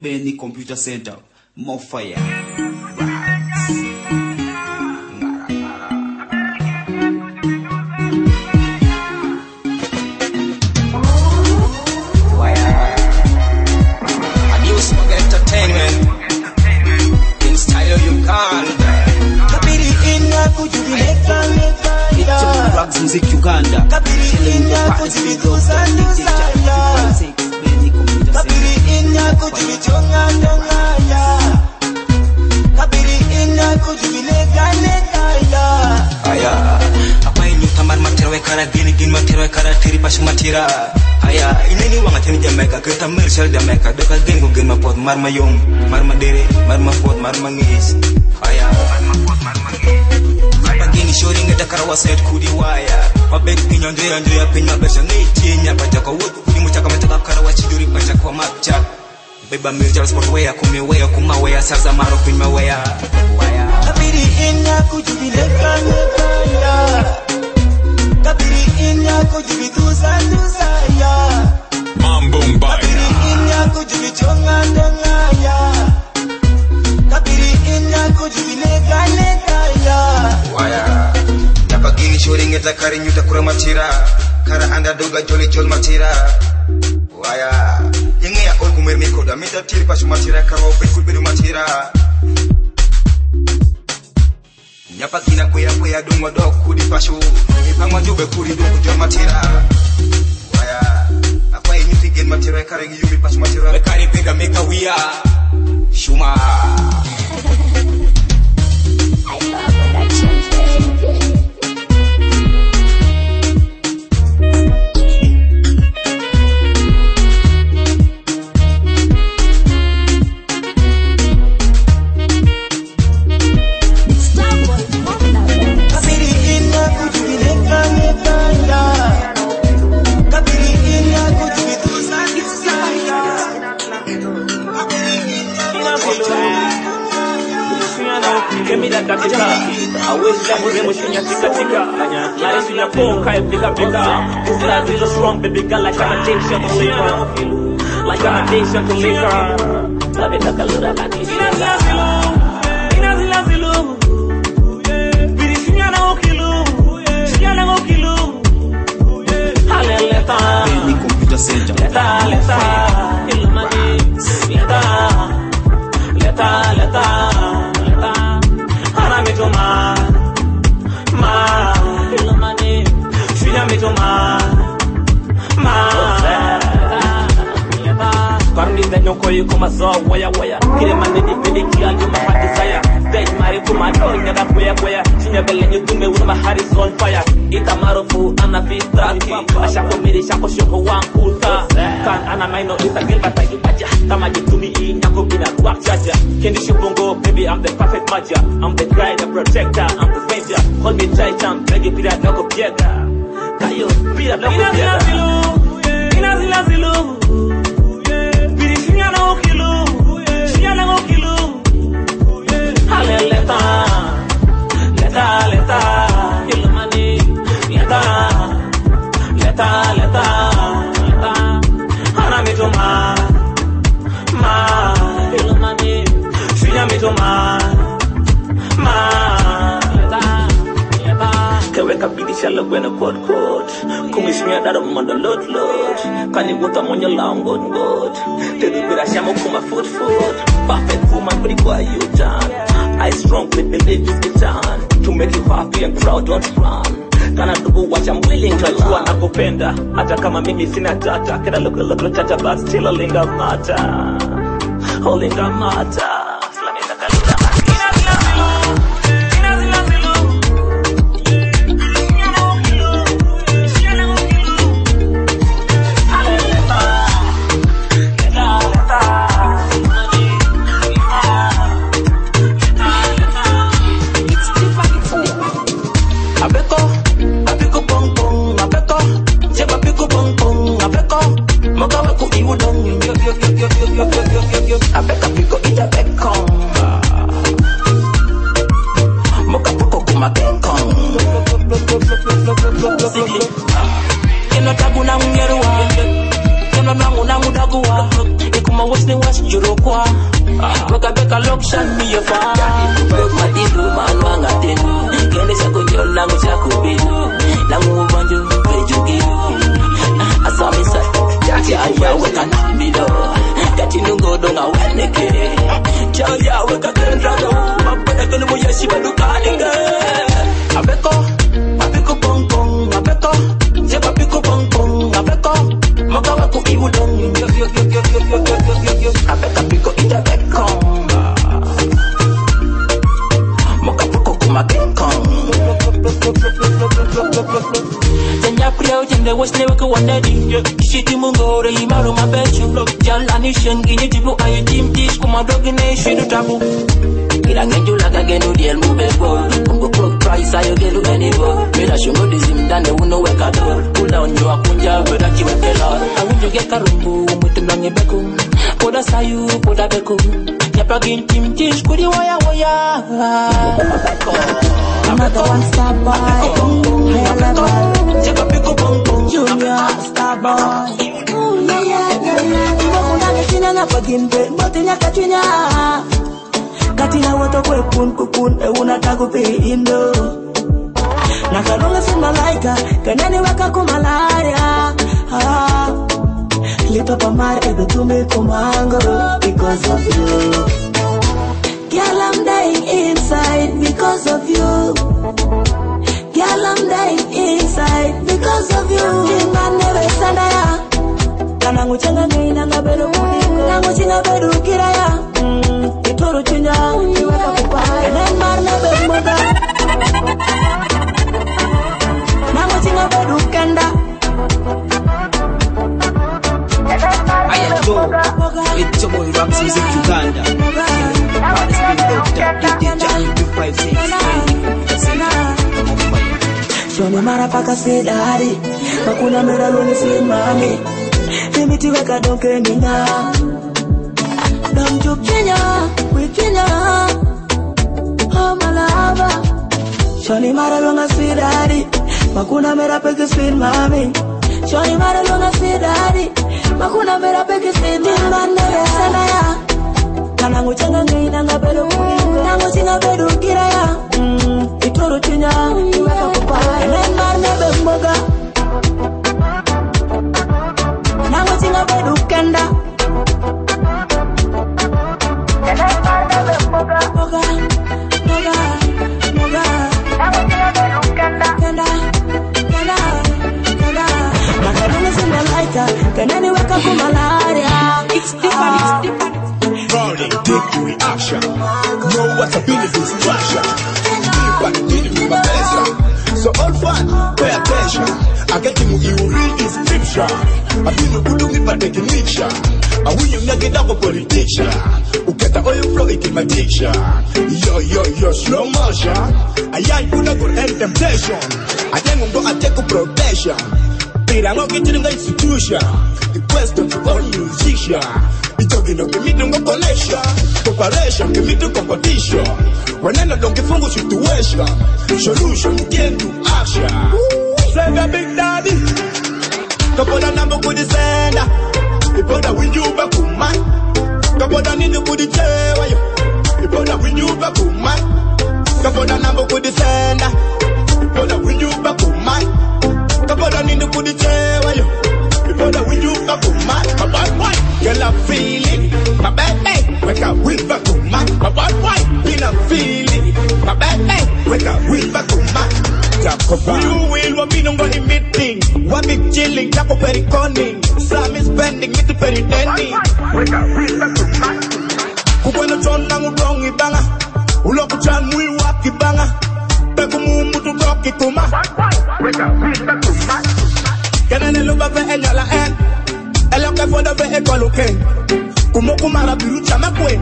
Benny Computer Center, more fire. Abuse for entertainment. In style you can. Kabiri ina kujubileka It's a drugs music Uganda. Kabiri ina kujubiduza nuzaya Benny Computer Kabiri Center. ina kujubichonga ndongaya Kabiri ina kujubileka nekaya Aya, apa ini tamar matera kara gini matera kara tiri pas matera. Aya, ini wanga tini Jamaica kita mersel Jamaica doka gengo gema pot marma yom, marma dere, marma pot marma ngis. Aya, marma pot marma ngis. Apa gini shoring ada karawa set kudi waya. Pabek pinyonde ya pinya besa ngitinya baca kawut kudi mucaka mataka karawa ciduri baca kwa matcha. Beba mirjal sport waya kumeweya kumawaya sarza maro pinya waya. Waya. Kabiri ina kujubileka nekaya Kabiri ina kujubiduza nuzaya Mambo Mbaya. Kabiri ina kujubichonga ndongaya Kabiri ina kujubileka nekaya Waya, dapat gini shoring eta kari nyuta kurang matira, kara anda doga joli jol matira. Waya, yang ya ol kumer miko da mita tiri pas matira karo bekul bedu matira. Nyapa gina kuya dungo dok kudi pasu, ipang majube kudi dungo jol matira. Waya, apa ini tigen matira kari yumi pas matira. Bekari pega meka wia, shuma. Kabiri ina kujubileka nekaya Kabiri ina kujubiduza nuzaya Give me that katika I wish that was emotion ya tika tika Life in a phone kai pika pika This life is so strong baby girl like an addiction to liquor Like an addiction to liquor Sabi takalura kanisi Inazilazilu Biri shinyana okilu Haleleta Benny Computer Center. Leta Ilmani Leta Hana mito ma Ilmani Shinya mito ma Karni da nyoko yuko mazo waya Kile manidi midi kia yuma my desire Dead mari kuma do nyaga kwea Shinya bele nyutume with my heart is on fire Ita marufu ana fitaki Ashako miri shako shoko wankuta Kan ana maino ita gilbata ipaja Kama jitumi nyako bina kwak chaja Kendi shubungo baby I'm the perfect matcha I'm the guy, the protector, I'm the ranger Hold me tight and beg you pira doko piega Kayo pira doko piega Inazilazilu Biri shinyana okilu Haleleta Ilmani Leta Hana mito ma Ilmani Shinya mito ma Keweka bidisha lagwena kot Kumismia dada manda lot Kani wuta monyo long god Tedu bira shamo kuma foot Perfect woman pretty boy you done I strongly believe this is done To make you happy and proud don't run Kana dugu watch I'm willing to Kajua nakupenda Hata kama mimi sina data Kena look tata but still a linga matter Linga matter Slamita kaluda Abeka piko ita bekon Moka poko kuma bekon Sigi Kena tagu na unyeruwa Kena nangu na mudaguwa Ikuma wasni was juruko kwa Waka beka lokshan mi ya fa Wek matindo manwanga tenu Kende chako nyol nangu chako bilu Nangu ubanjo peju gilu Asami sa Jati aya weka nambilo Jati nungo donga weneke Chaya weka kendrado Mapena kene moya shiba duka nige Abeko pong pong Abeko Zeba piko pong pong Abeko Maka waku iwudong Abeka piko ita bekong Maka piko kuma gekong Tanya priyo jende wasne waka wanedi Shiti mungore imaru mabechu Jala nation ginye tipu ayu team tish Kuma dogine shidu tabu Ila ngeju laga genu diel mubebo Kungo clock price ayo gelu anymore Mila shungo dizim dande uno weka door Kula onyo akunja veda chiweke lor Awunjo geka rumbu mwitu nange beku Poda sayu poda beku Nyapa gin team tish kudi waya waya Another one star boy, higher level. Jeka piko pong pong Junior star boy. Mbona kina na pagimbe, mbotinya kachinya. Katina woto kwe kukun, unataka pe indo. Nakalunga si malaika, kanani waka kumalaya. Lipa pamar ebe tume kumango because of you. Girl, I'm dying inside because of you. Girl, I'm dying inside because of you. Kinga never sandaya. Kana nguchenga ngina ngaberu kudingo. Nangu chinga beru kiraya. Itoro chunya, iweka kupaya. Enen marna bemoga. Nangu chinga beru kenda. Aya Joe, it's your boy Raps Music Uganda. Shoni mara paka sidari Makuna mera luni simami Limiti weka donke nina Dam juk Kenya With Kenya Oh malava Shoni mara lunga sidari Makuna mera peke simami Shoni mara lunga sidari Makuna mera peke simami Mane sanaya Nangu changa ngina ngaberu kudingo Nangu chinga beru kiraya Itoro chunya Iweka kupaya Enen marne bemboga Nangu chinga beru kenda Enen marne bemboga Moga Moga Moga Nangu chinga beru kenda Kenda Kenda Kenda Nakalunga si malaika Kanani weka kumalaria It's different Running, take your reaction. Know what ability is structure. Deep and dealing with my best. So all fun, pay attention. I get you read inscription. I feel you do me by taking picture. I will you not get up a politician. Who get the oil flow in my diction. Yo, slow motion. I ain't gonna go end temptation. I then go and take a protection. But I'm not getting the institution. The question to all musicians. Talking of me to connection, cooperation, give me to competition. When I don't give fungus situation, solution get to action. Say the big daddy, couple of number good sender. You put that with you back to man. Couple of need to put the chair. You put that with you back to man. Couple of number good sender. You put that with you back to man. Couple of need to put the chair. You put that with you back to man. My bad boy. Girl, I'm feeling my baby. Wake up with back to my bad boy. Been a feeling my baby. Wake up with back to my. You will want me no go in meeting. One big chilling, Jaco very cunning. Some is spending me to very denny. Wake up with back to my. Kukwena John nangu wrong ibanga. Uloku chan mui waki banga. Pegu mumu tu roki kuma. Wake up with back to my. Kenene luba ve enyala en. Ela que foda ve ekoluken. Kumo kumara biru chama kwe.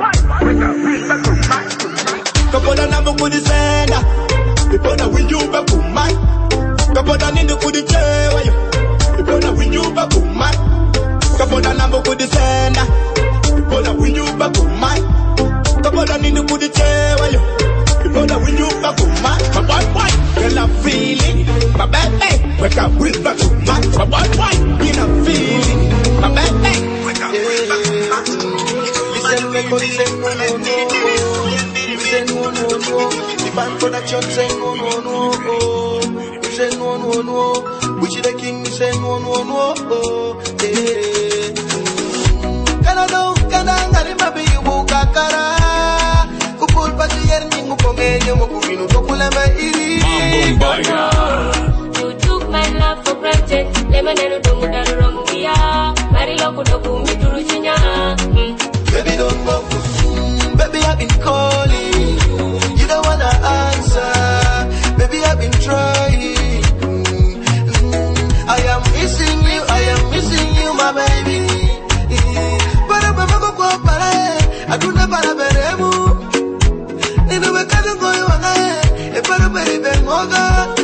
Kapoda nambo kudi senda. Ipoda winyuba kumai. Kapoda nindu kudi chewa yo. Ipoda winyuba kumai. Kapoda nambo kudi senda. Ipoda winyuba kumai. Kapoda nindu kudi chewa yo. Ipoda winyuba kumai. My bad boy, girl I'm feeling. My baby, wake up with back to my bad boy, in a feeling. My baby, wake up with back to my. record say no. We say no. The band production say no. We say no. Gucci the king, we say no. Kana ngarima be yubuka kara. Kupul pati yerni ngupongenyo mokubinu tokule mairi. You took my love for granted. Lemonero dungu daru ya. Marilo kudoku mituru chinya. Baby don't go. Baby I've been calling. You don't wanna answer. Baby I've been trying. I am missing you, my baby. Para go kwa para. Aduna para beremu. Nino bekazo koyo wanae. E para beribe moga.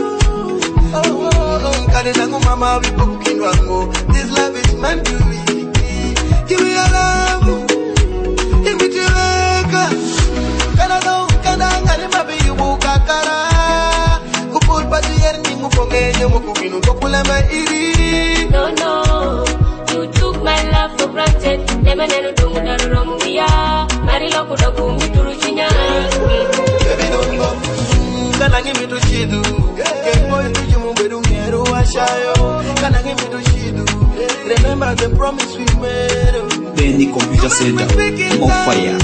Kanenangu mama wipo kukindwangu. This love is meant to be. Give me your love. Imitiweka. Kana ngani mabi yubuka kara. Kupul pati yerni ngupongenyo mokubinu tokule mairi. No, you took my love for granted. Lemonero dungu daru ya. Marilo kudoku mituru chinya. Baby don't go. Kana ngimi to chidu. Boy to you mbedu ngero washayo. Kana ngimi to chidu. Remember the promise we made. Benny Computer Center, on fire.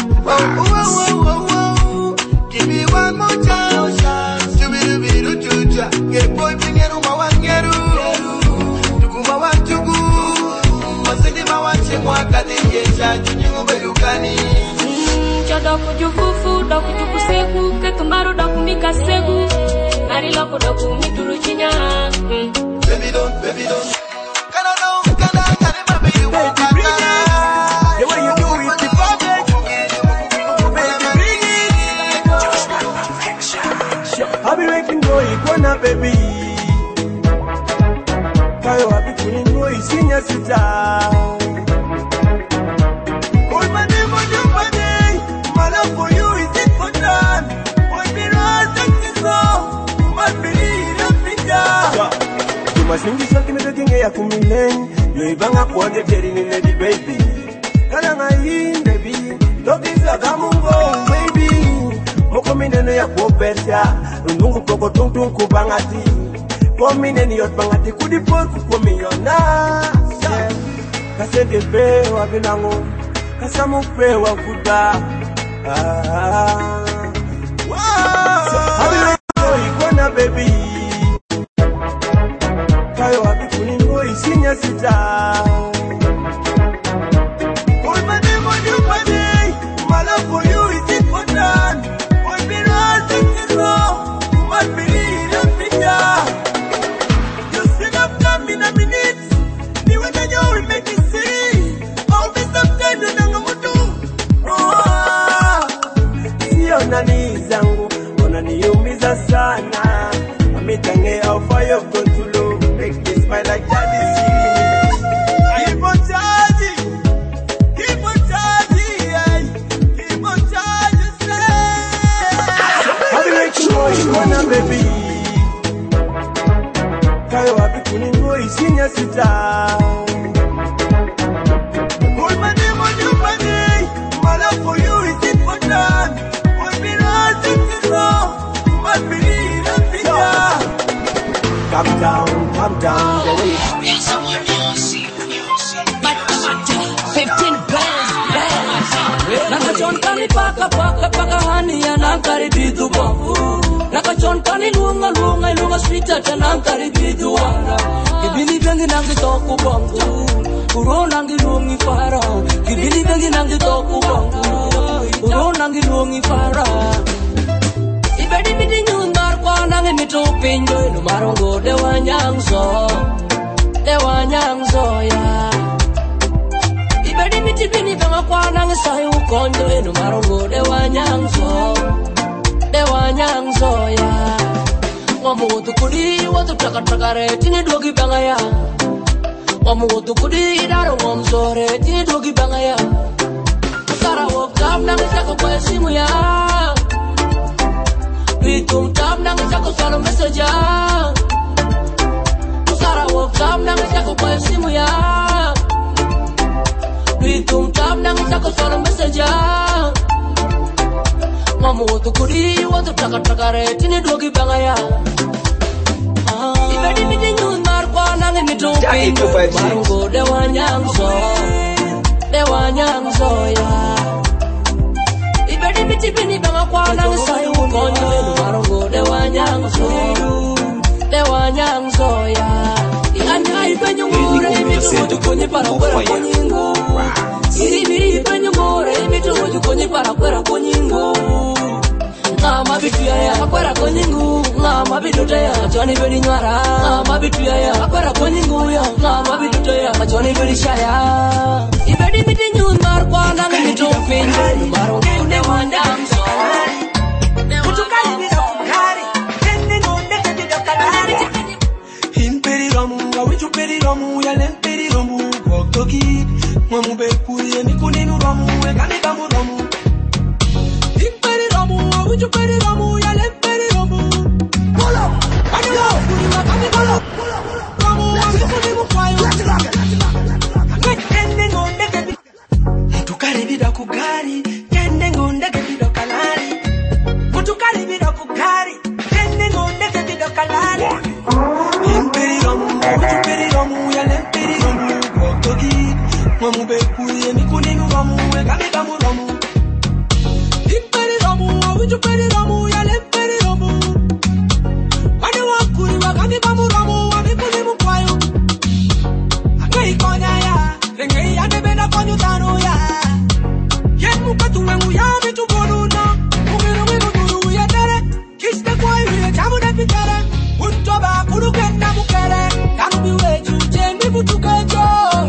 Give me one more chance. Chubirubiruchucha. Get boy pingeru mawangeru. Tukuma wanchugu. Masindi mawanche mwaka dijesha. Chunyungu belukani. Chodoku jufufu, doku jufuseku. Ketumaru doku mikaseku. Marilo doku mituru chinya. Baby don't. Kana baby you want to the way you do it, the perfect. Baby, bring it. Just perfection. I'll be making noise, wanna baby. Kayo happy feeling noise, senior sita. Hold my name on your body. My love for you is important. Hold me right, take this off. My believe in Africa. You must sing this song, me the king ya kumileng. You ibanga kuonde teri ni lady baby. Kana ngai baby, tokiza kamungo baby. Moko mineno ya kuopersia, ndungu poko tung kubangati. Komine yot bangati kudi porku komiyona. Kasende pe wa binango, kasamu pe wa kuda. Wow, ikona baby. Kayo happy feeling boy, senior sita. Hold my name on your body. My love for you is important. Hold me right, take it slow. My believe in Africa. You sing up time in a minute. Me when I know we make it see. I'll be sometime in a mutu. Sio nani zangu, unaniumiza sana. Amitange au fire go to low. Make me smile like daddy. Keep on charging, keep on charging, keep on charging. I'll be making noise, wanna baby. Kayo happy feeling noise, senior sita. Hold my name on your body. My love for you is important. Hold me right, take it slow. My believe in Africa. Calm down, the way. 15 bands. Nakachonkani paka hani ya nankari bidu bongo. Nakachonkani lunga sweet at nankari bidu wanga. Kibili bengi nangi toku bongo. Uro nangi lungi fara. Kibili bengi nangi toku bongo. Uro nangi lungi fara. Ibedi midi nyundar kwa nangi mitu pinjo. Numarongo dewa nyangzo ya. Ibedi miti bini banga kwa nangi sayu kondo. Numarongo dewa nyangzo ya. Wamutu kudi watu taka tini dogi banga ya. Wamutu kudi idaro ngomzore tini dogi banga ya. Kara wokam nangi chako kwa simu ya. Bitum tam nangi chako salo message ya. Kara wokam nangi chako kwa simu ya. Ritum tap nang tako solo message. Mamu tu kuri watu taka tini dogi bangaya. Ibadi miti nyun marwa nang mitu pingu. Marungo dewa nyang so ya. Ibadi miti bini banga kwa nang sayu konyo. Marungo dewa nyang so ya. Ianya ipenyo ngure mitu ujukonye para kwera konyingo. Siri ipenyo ngure mitu ujukonye para kwera konyingo. Ngama bitu ya akwera konyingu. Ngama bitu ya machoni bedi nyara. Ngama bitu ya akwera konyingu ya. Ngama bitu ya machoni bedi shaya. Ibedi miti nyun marwa nang mitu pingu. Marungu dewa nyang so. Kutukali bila kukari. Tende ngonde kabida kalari. Imperi romu, awichu peri romu. Yalen peri romu. Koktoki. Mwamu bekuye nikuninu romu. Ekane kamu romu. Imperi romu, awichu peri romu. Yalen peri romu. Pull up. Pull up. Pull up. Romu, awichu kwayo. Tende ngonde kabida. Kutukali bila kukari. Tende ngonde kabida kalari. Kutukali bila kukari. Tende ngonde kabida kalari. Imperi romu, awichu peri romu. Yalen peri romu. Koktoki. Mwamu bekuye nikuninu romu. Ekane kamu romu. Imperi romu, awichu peri romu. Yalen peri romu. Wade wakuri wakani kamu romu. Wamikuni mkwayo. Angei konya ya. Rengei ya nebena konyu tano ya. Yen mukatu wengu ya vitu boluna. Mumiru duru ya tere. Kiste kwa iwe chamu de pitere. Untoba kuru kenda mukere. Kanu biwe chuche mibu tukejo.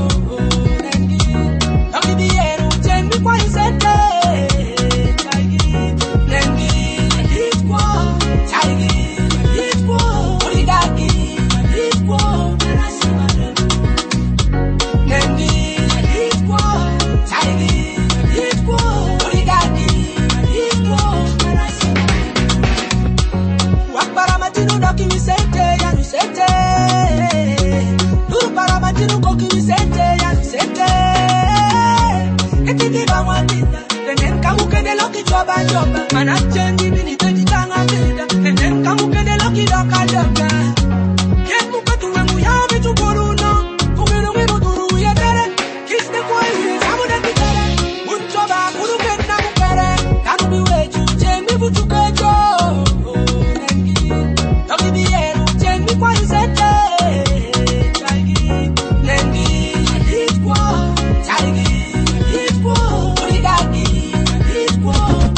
Tangi bieru chemi kwa isete. Nengi hitwa. Chaigi hitwa. Uridaki hitwa. Nengi hitwa. Chaigi hitwa. Uridaki hitwa. Wakbara matinu doki misete ya nusete. Nurubara matinu koki misete ya nusete. Etiki bangwandita. Tenen kamu kende loki choba. Manachengi bini teji tanga bida. Tenen kamu kende loki doka. Yen mukatu wengu ya vitu boruna. Kumiru duru ya tere. Kiste kwa iwe samu de pitere. Untoba kuru kenda mukere. Kanu biwe chuche mibu tukejo. Tangi bieru chemi kwa isete. Nengi hitwa. Chaigi hitwa. Uridaki hitwa.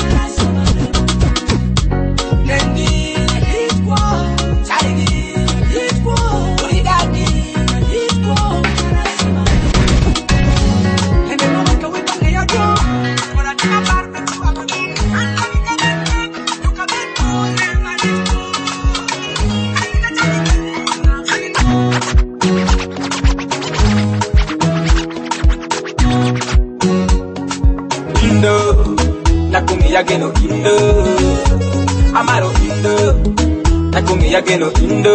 Nengi hitwa. Chaigi hitwa. Uridaki hitwa. Ende no waka wika ne ya jo. Wana tina barbe tu akadu. Anda wika ne. Yuka beto ne manitu. Indo, nakumi yageno Indo, amaro Indo, nakumi yageno Indo,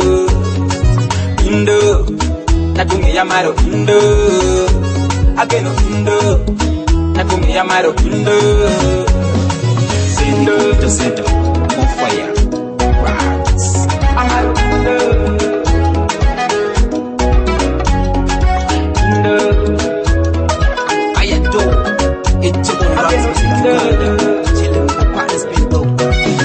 Indo, nakumi yamaro Indo, ageno Indo, nakumi yamaro Indo, Indo, just set up on fire, rocks, amaro Indo, Indo, I adore. It's your boy Raps Music. Chillin' with the partners, been dope.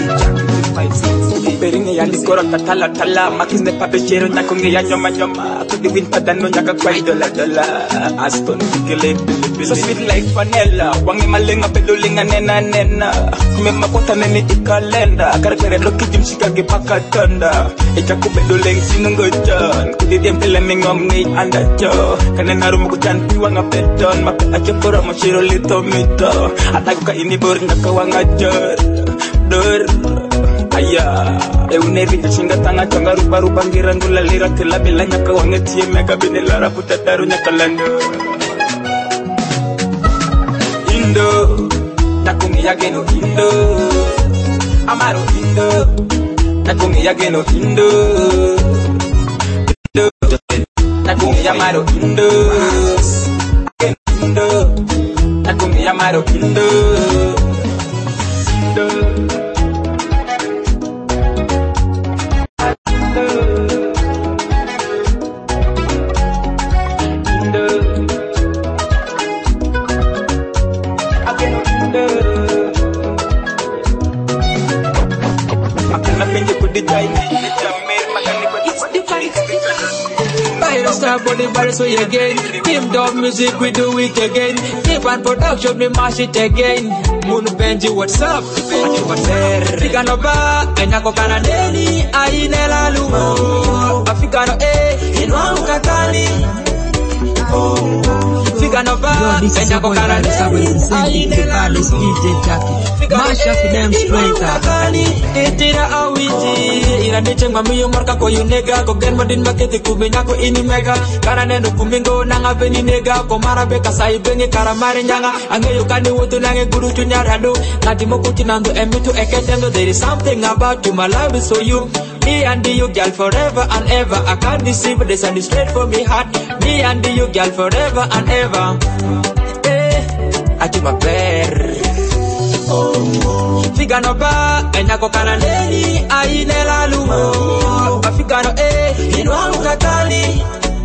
Beringe ya nikoro tatala makinde papechero nyakunge ya nyoma kudi winter dano nyaka kwa dola Aston kile pili so sweet like vanilla wangi malenga pelulinga nena kume makota nene ikalenda karakere loki jimshika ge pakatanda itakubedoleng sinungojan kudi dempele mingomni andacho kana narumu kujan piwanga beton mape achepora moshiro lito mito atakuka ini bor nakawanga dor aya euneri chinga tanga changa rupa ngirangula lira kila bila nyaka wangetie mega binela raputa taru nyakalando Indo nakumi yageno Indo amaro Indo nakumi yageno Indo nakumi yamaro Indo kumi ya maro kindo. Body virus we again. Team Dog Music we do it again. Deep and production we mash it again. Moon Benji what's up? Africano ba enako kanadeni ainela lumo. Africano inwa ukatani. Africano ba enako kanadeni ainela lumo. Mash up them straight up. Itira awiti ira nichengwa miyo marka ko yunega ko gen madin maketi kubenya ko ini mega kana nendo kumingo nanga beni nega ko marabe kasai bengi karamari nyanga angeyo kani wotu nange guru tunyarado ngati mokuti nando emitu eketendo. There is something about you, my love is for you. Me and you girl forever and ever. I can't deceive this and it's straight from me heart. Me and you girl forever and ever. Ati maber Figano ba enako kananeni ainela lumo. Africano inwa ukatani.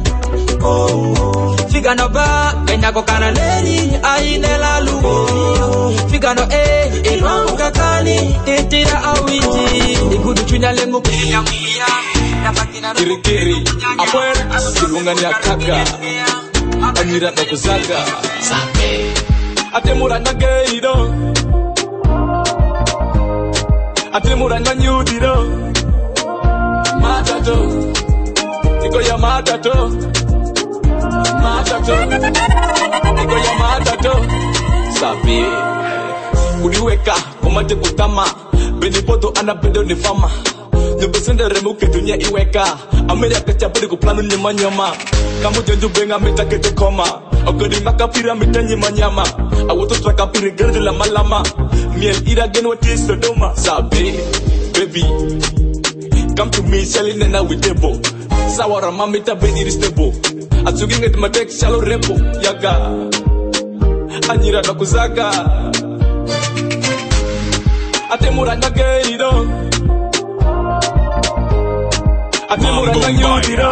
Figano ba enako kananeni ainela lumo. Figano inwa ukatani. Titira awiti igudu chunya lengo kuya mia. Kiri apwer kirunga ni akaka Anira takuzaga Atemura na geido Atemura na nyudiro Matato Niko ya matato Matato Niko ya matato Sabi Uliweka umate kutama Benipoto anapedo ni fama Nubesende remuke dunia iweka Ameri akachapuri kuplanu nyama nyama Kamu jenju benga mita kete koma Okodi makapira mita nyama nyama Awoto trakapiri gerdi lama lama Miel ira gen wati Sodoma Sabi, baby Come to me, selling nena with debo Sawara mamita ben iristebo Atsugi nget matek shalo repo Yaga Anyira nakuzaga Atemura nyageido Atemura nyageido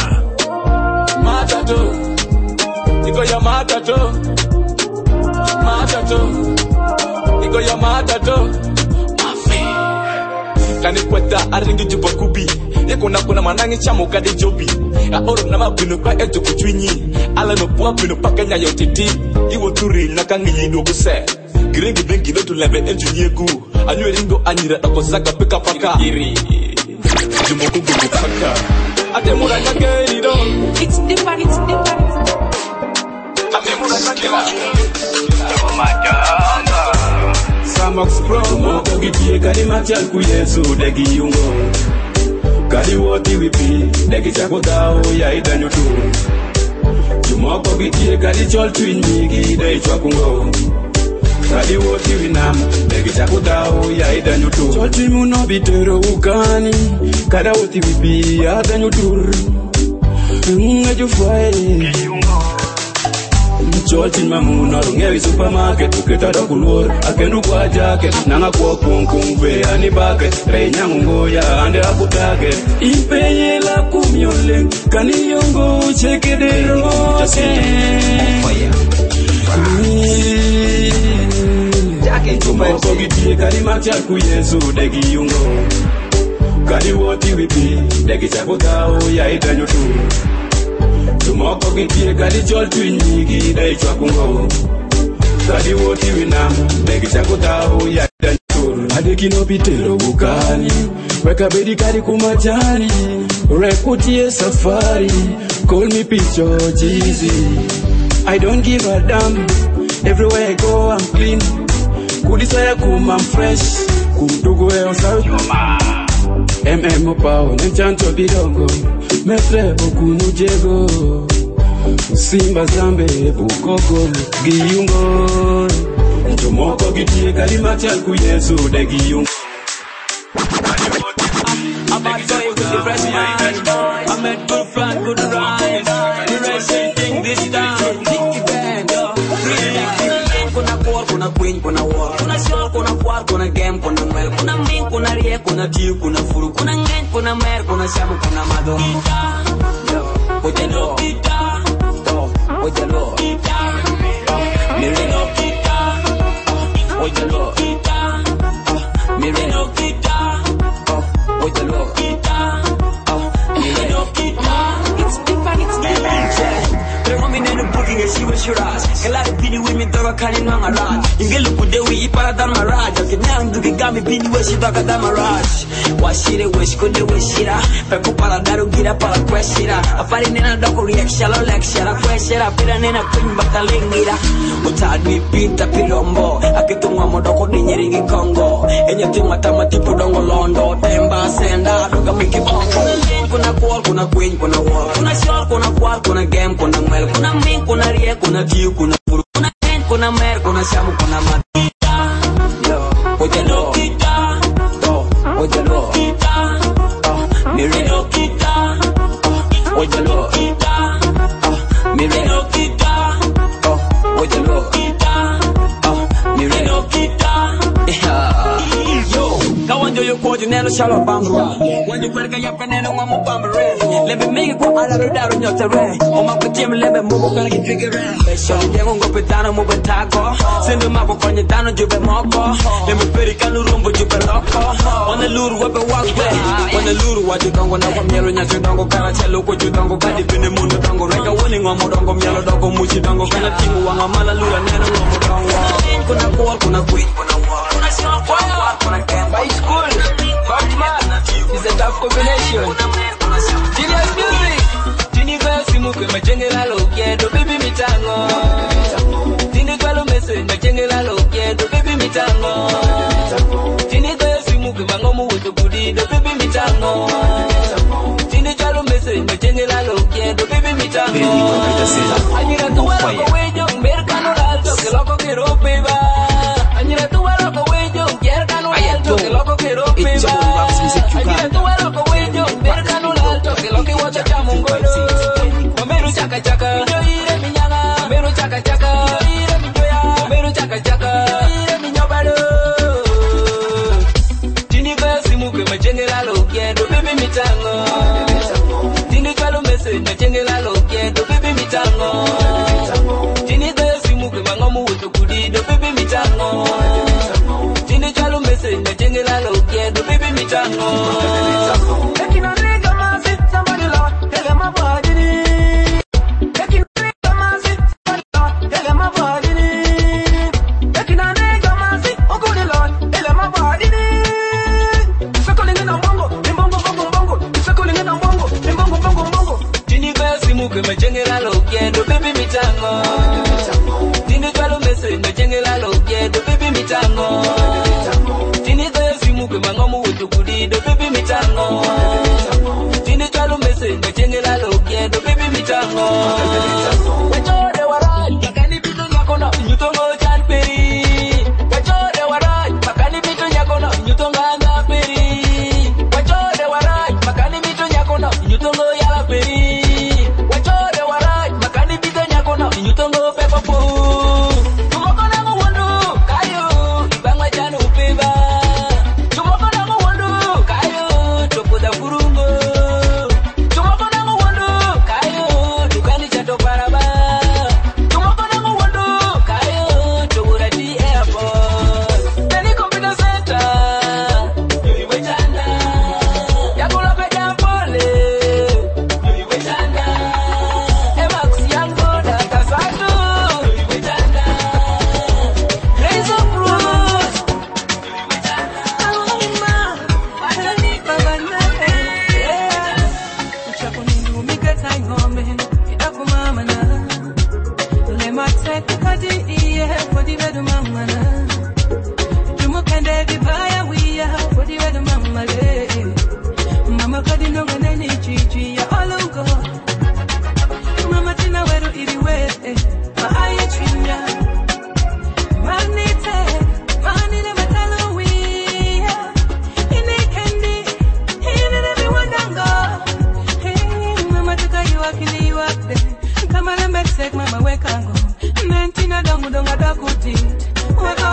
Matato Niko ya matato Matato Niko ya matato Mafi Kani kweta aringi jubakubi Yeko nakuna manangi chamo kade jobi Aoro nama bino kwa eto kuchwinyi Ala no pua bino paka nya yotiti Iwo turi nakangi yido kuse Giringi bengi lotu lebe enjuniegu Anywe ringo anyira takosaka peka paka Iri Jumoku gugu paka Atemura nyageido It's different, it's different. Atemura nyageido Samax Pro Moko gitie kadi machal kuyesu degi yungo Kadi woti wipi degi chako dao ya itanyo tu Jumoko gitie kadi chol twinyi gide ichwakungo Kadi woti winam degi chako dao ya itanyo tu Chol twimu no bitero ukani Kada woti wipi ya itanyo tu Ngeju fwae Cholchin mamuna rungewi supermarket uketa dokulor akendu kwa jacket nanga kwa kung be ani bucket renyang ngoya ande akutake ipenye la kumyole kaniyongo chekedero jacket tumoko gitie kali machal ku Yesu degi yungo kali woti wipi degi chakotao ya itanyo tu Tumoko gitie kadi chol twinyi gide chwakungo Kadi woti winam Begi chako tao ya dantur Adeki no pitero ukani Weka bedi kadi kumajani Rekutie safari Call me Picho Jeezy I don't give a damn Everywhere I go I'm clean Kudisaya kum I'm fresh Kumtugu eo sawi Opao Nenchancho bidongo Metre okunu jego Simba zambe bukoko giyungo Njomoko gitie kalima chal ku Yesu de giyungo I'm a boy with the fresh mind I met good fun, good rhyme The racing thing this time Nicky Band, queen, kuna war. Kuna show, kuna kwal, kuna game, kuna mel. Kuna ming, kuna rie, kuna tiu, kuna furu. Kuna ngeng, kuna mer, kuna shamu, kuna mado. Ojalo, ojalo, mireno, ojalo, mireno, ojalo, mireno. It's different, it's different. Pero mi nene booking and she was your ass. Kalari bini with me dora kani nang arat. Ingelu kudewi ipara dan maraj. Kenyang dugi gami bini weshi daka dan maraj. Washire wish kunde wishira. Peku para daru gira para kweshira. Afari nena doko reaction lo lecture kweshira. Pira nena pin batalingira. Utadwi pita pilombo. Akitunga modoko ninyeringi Kongo. Enye tima tama tipu dongo londo. Temba senda doga miki bongo. Kuna call, kuna queen, kuna war. Kuna show, kuna kwal, kuna game, kuna mel. Kuna ming, kuna rie, kuna tiu, kuna furu. Kuna ten, kuna mer, kuna shamu, kuna matita. Ojalo, ojalo, mireno, ojalo, mireno, ojalo, mireno. Yo, kawanjo yo kwaji nelo shala bambara. Wanjo kwerka ya peneno wa mubambare. Lebe mingi kwa ala rudaru nyote re. Oma kuchimi lebe mubu kana kifigire. Shali dengo ngope tano mube tako. Sendo mabo kwenye tano jube moko. Lebe peri kanu rumbu jube loko. Wana luru webe wakwe. Wana luru wajikongo na kwa mielo nyasi dongo. Kana chelo kwa judongo kadi pinde mundu dongo. Reka woni ngomo dongo mielo dongo muchi dongo. Kana tingu wanga mala lura neno ngomo dongo. Kuna call, kuna queen, kuna war. Kuna show, kuna game. By school, Batman is a tough combination. Genius music. Tini kwa simu kwe machenge la lokedo baby mitango. Tini kwa lumese machenge la lokedo baby mitango. Tini kwa simu kwe mangomu weto kudido baby mitango. Tini kwa lumese machenge la lokedo baby mitango. Anyira tuwa loko wejo merkano lalto ke loko ke ropeba. Anyira tuwa loko wejo merkano lalto ke loko ke ropeba. Anyira tuwa loko wejo merkano lalto ke loko ke wacha chamungodo. Omeru chaka chaka, ire minyanga. Omeru chaka chaka, ire minyoya. Omeru chaka chaka, ire minyobado. Tini kwa simu kwe machenge la lokedo baby mitango. Tini kwa lumese machenge la lokedo baby mitango. Tini kwa simu kwe mangomu weto kudido baby mitango. Tini kwa lumese machenge la lokedo baby mitango. Taking a nigga massive, somebody love, tell him my body. Taking a nigga massive, somebody love, tell him my body. Taking a nigga massive, oh good lord, tell him my body. Circling in a bongo, in bongo bongo bongo. Circling in a bongo, in bongo bongo bongo. Tini kwa simu kwe machenge la lokedo baby mitango. Tini kwa lumese machenge la lokedo baby mitango. Tini kwa simu kwe mangomu wetu kudido baby mitango. Tini kwa lumese machenge la lokedo baby mitango. Wachore warai, makani bitu nyakona, nyutongo chanperi. Wachore warai, makani bitu nyakona, nyutonga anga peri. Wachore warai, makani bitu nyakona, nyutongo yala peri. Wachore warai, makani bitu nyakona, nyutongo pepa po. Tumoko na muwundu, kayo, ibangwa chanu upeba. Tumoko na muwundu, kayo, topoda furungo. Tumoko na muwundu, kayo, dukani chato paraba. Tumoko na muwundu, kayo, tobura di airport. Teni computer center, yuiwe chanda. Yakula kaja pole, yuiwe chanda. Emax yango data sato, yuiwe chanda. Raise up rose, yuiwe chanda. Alima, madani babana, uchako nindu mikata ngombe, idako mama na. Lema tete kadi iye, kodi wedu mama na. Jumukende vibaya wiya, kodi wedu mama le. Mama kadi nonga neni chichi ya olungo. Mama tina wedu iriwe, maaye chinya. Manite, manine matalo wiya. Ine kendi, ine everyone dango. Hey, mama tuka yuwakili wakde. Kama lembe tek mama wekango. Mentina dongu donga dakuti. Waka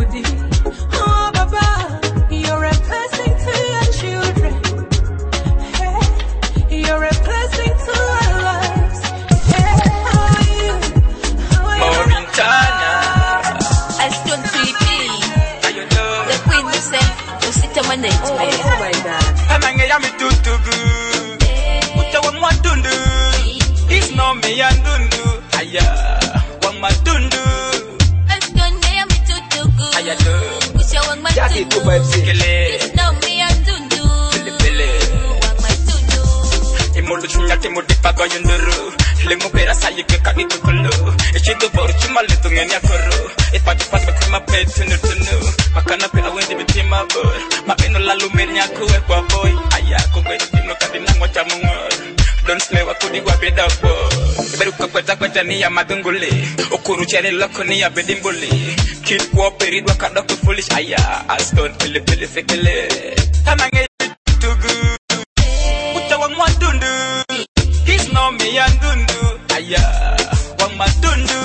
daddy. Oh, Baba, you're a blessing to your children. Hey, you're a blessing to our lives. Hey, how are you? Morintana. I stood 3D. The queen said, "You sit on my neck." Oh my God. I'm angry, I'm too good. Utawa mwatundu. It's no me and dundu. Aya, wang matundu. I'm too good. Aya do. Utawa matundu. It's no me and dundu. Wang matundu. Imolu chunyate mutipago yunduru. Lemupera sayi ke kakikukulu. Ichido boru chumali tungenya kuru. Ipati-pati batima pe tunu. Makana pe awendi bitima boy. Mabeno lalu menya kuwe kwa boy. Aya kugwe tino kadina mocha mungor. Don't slay wakudi wa beda boy. Iberu kweta ni ya madunguli. Okuru chere loko ni ya bedimbuli. Kid kwa perid wakadoko foolish. Aya Aston pili fekele. Tamange tugu. Utawang mwadundu. He's no me and dundu. Aya wang madundu.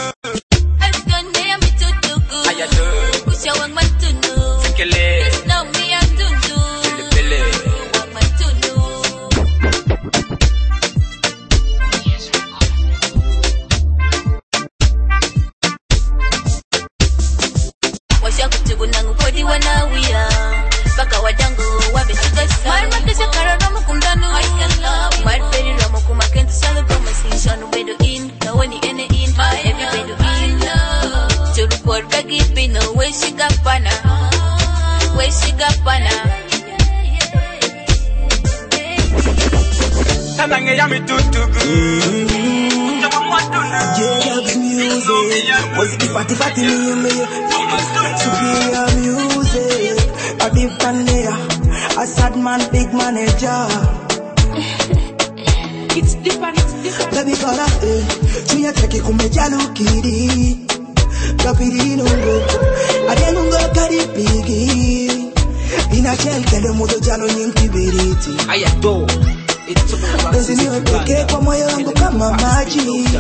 Aya do. Utawa matundu. Fekele. It's no me and dundu. Pili. Wang matundu. Washakutubu nangu kodi wanawia. Baka wadangu wabetugasa. Marmakesha kararama kumdanu. I can love you. Marperi ramo kumakentu salo promotion. Ubedo in. Kawani ene in. Every bedo in. Churupor bagi pino. Weshigapana. Tamange yami tutugu. Utawang mwadundu. J-Dub's music. Was it the fatty me? Superior music. A deep player. A sad man, big manager. It's different. Baby kora tunya take kumejalu kidi. Kapiri nungo. Adenungo karipigi. Ina chelkele mudo jalo nyingibiriti. Ayato. Bezi niwe peke kwa moyo wangu kama maji.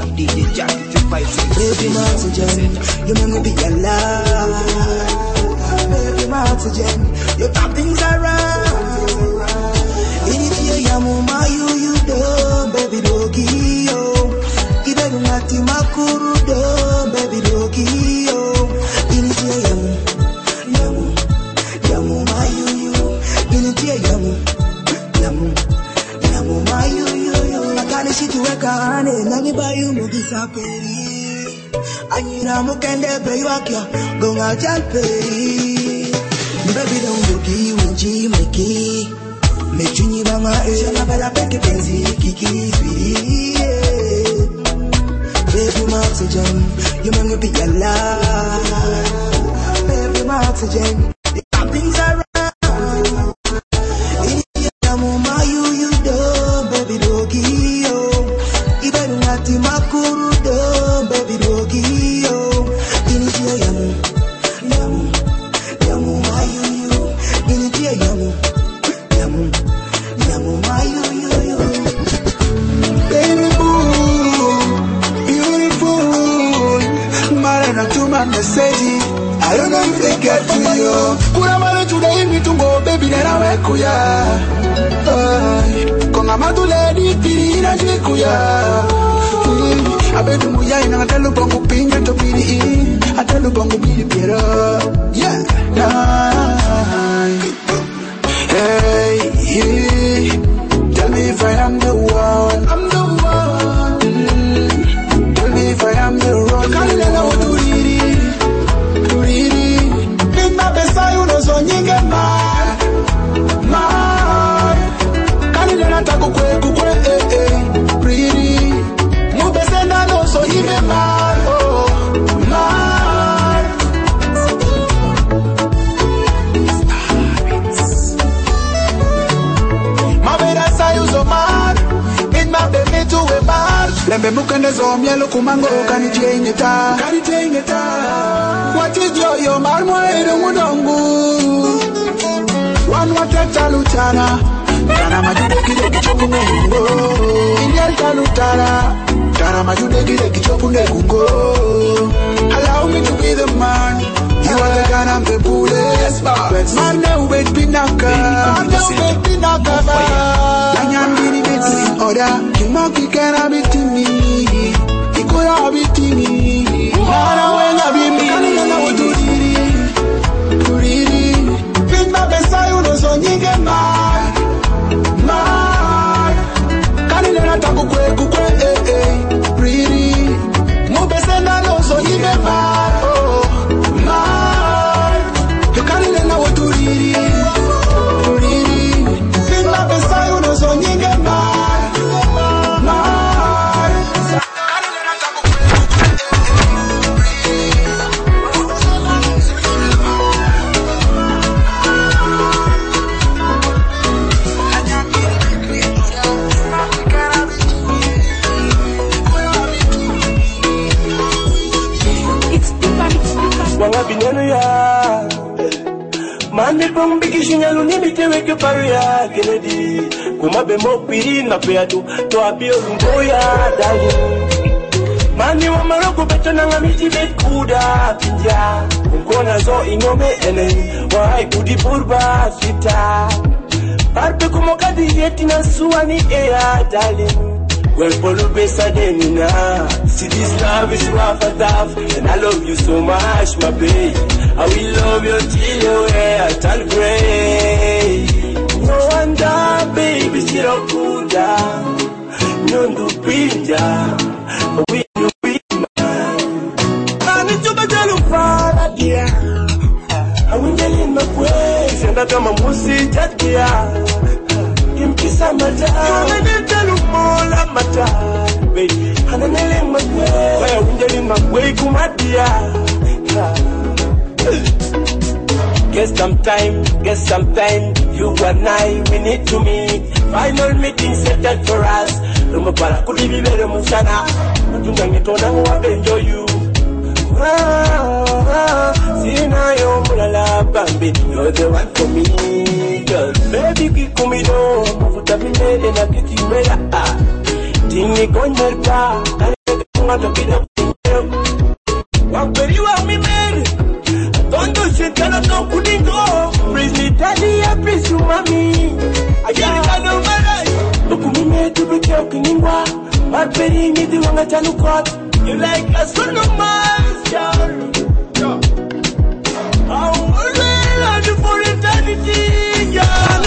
Baby my oxygen, you make me be alive. Baby my oxygen, you turn things around. Initie ya muma you do, baby dogi yo. Iberu ngati makuru do, baby dogi yo. Initie ya muma you. Initie ya muma you. Akane shituweka ane, nangi bayu mugisa peri. Anyira mukende pe wakya, gonga jalperi. Baby don't look you unji meki. Mechunyi banga shana bala peke penzi kiki sweetie. Baby my oxygen, you make me be alive. Baby my oxygen, the things around. Mama you do, baby dogi yo. Iberu ngati makuru do, baby dogi yo. Initia yamu mayu. Initia yamu mayu. Baby boo, beautiful. Marana tuma message. I don't know if they get to you. Kuna mara today me to go, baby nera wekuya. Konga madule di na jikuya. Abedu muya ina atelu bongo pinga to bidi. Atelu bongo bidi piero. Yeah. Hey, tell me if I am the one. I'm the one. Tell me if I am the wrong. Can't let out to read. Big my best I know so nyinga man. Can't let out to kukwe pretty. Mu best na no so even man. Oh man. My better say you so man. Big my baby to a man. Lembe mukende zo mielo kumango kani jengeta. What is your marmo ere mudongu? One wateta lutana. Tara majude gide kichopu ngungo. Indian talutara. Tara majude gide kichopu ngungo. Allow me to be the man. You want the gun and the bullets. Man, now wait, be knocker. Man, now wait, be knocker. Nanyam dini between order. Kimaki can have it to me. He could have it to me. Nana when I be me, I would do it. Big my best, I would also need a man. Can you not talk quick, pretty? No best, and I also need a man. Oh, man. You can't let know what to read. Big my best, I would also need a man. Mande pong bikishinya lunimite weke paria Kennedy Kumabe mokpiri na peatu To apio lungoya dali Mande wa maroko beto na ngamiti kuda pinja Unkona zo ingome enen Wa haikudi purba sita Parpe kumokadi yeti na suwani ea dali Well, Polo Besa Denina. See, this love is rough and tough, and I love you so much, my babe. I will love you till your hair turn gray. No wonder, baby, still good down. No do pinja, we do be mine. I need to be telling father, dear. I will tell him my ways, and I come and see that, dear. Kimpisa mata, unanitelu mola mata, baby. Ananele magwe, waya unjeli magwe kumadia. Get some time, you and I, we need to meet. Final meeting set for us. Lumapala kudibi bere musana, mutungangetona wabenjo you. Sina yo mulala bambi, you're the one for me, girl. Baby kikumido, mafuta minele na kitimela. Tingi konjerka, kare kunga tokida kutimela. Wakweri wa mimere, tondo shitana no kudingo. Praise me daddy, I praise you mommy. Ajali kano marai, ukumime tubike ukiningwa. Wakweri nidi wanga chanukot. You like a son of mine, girl. For eternity, yeah.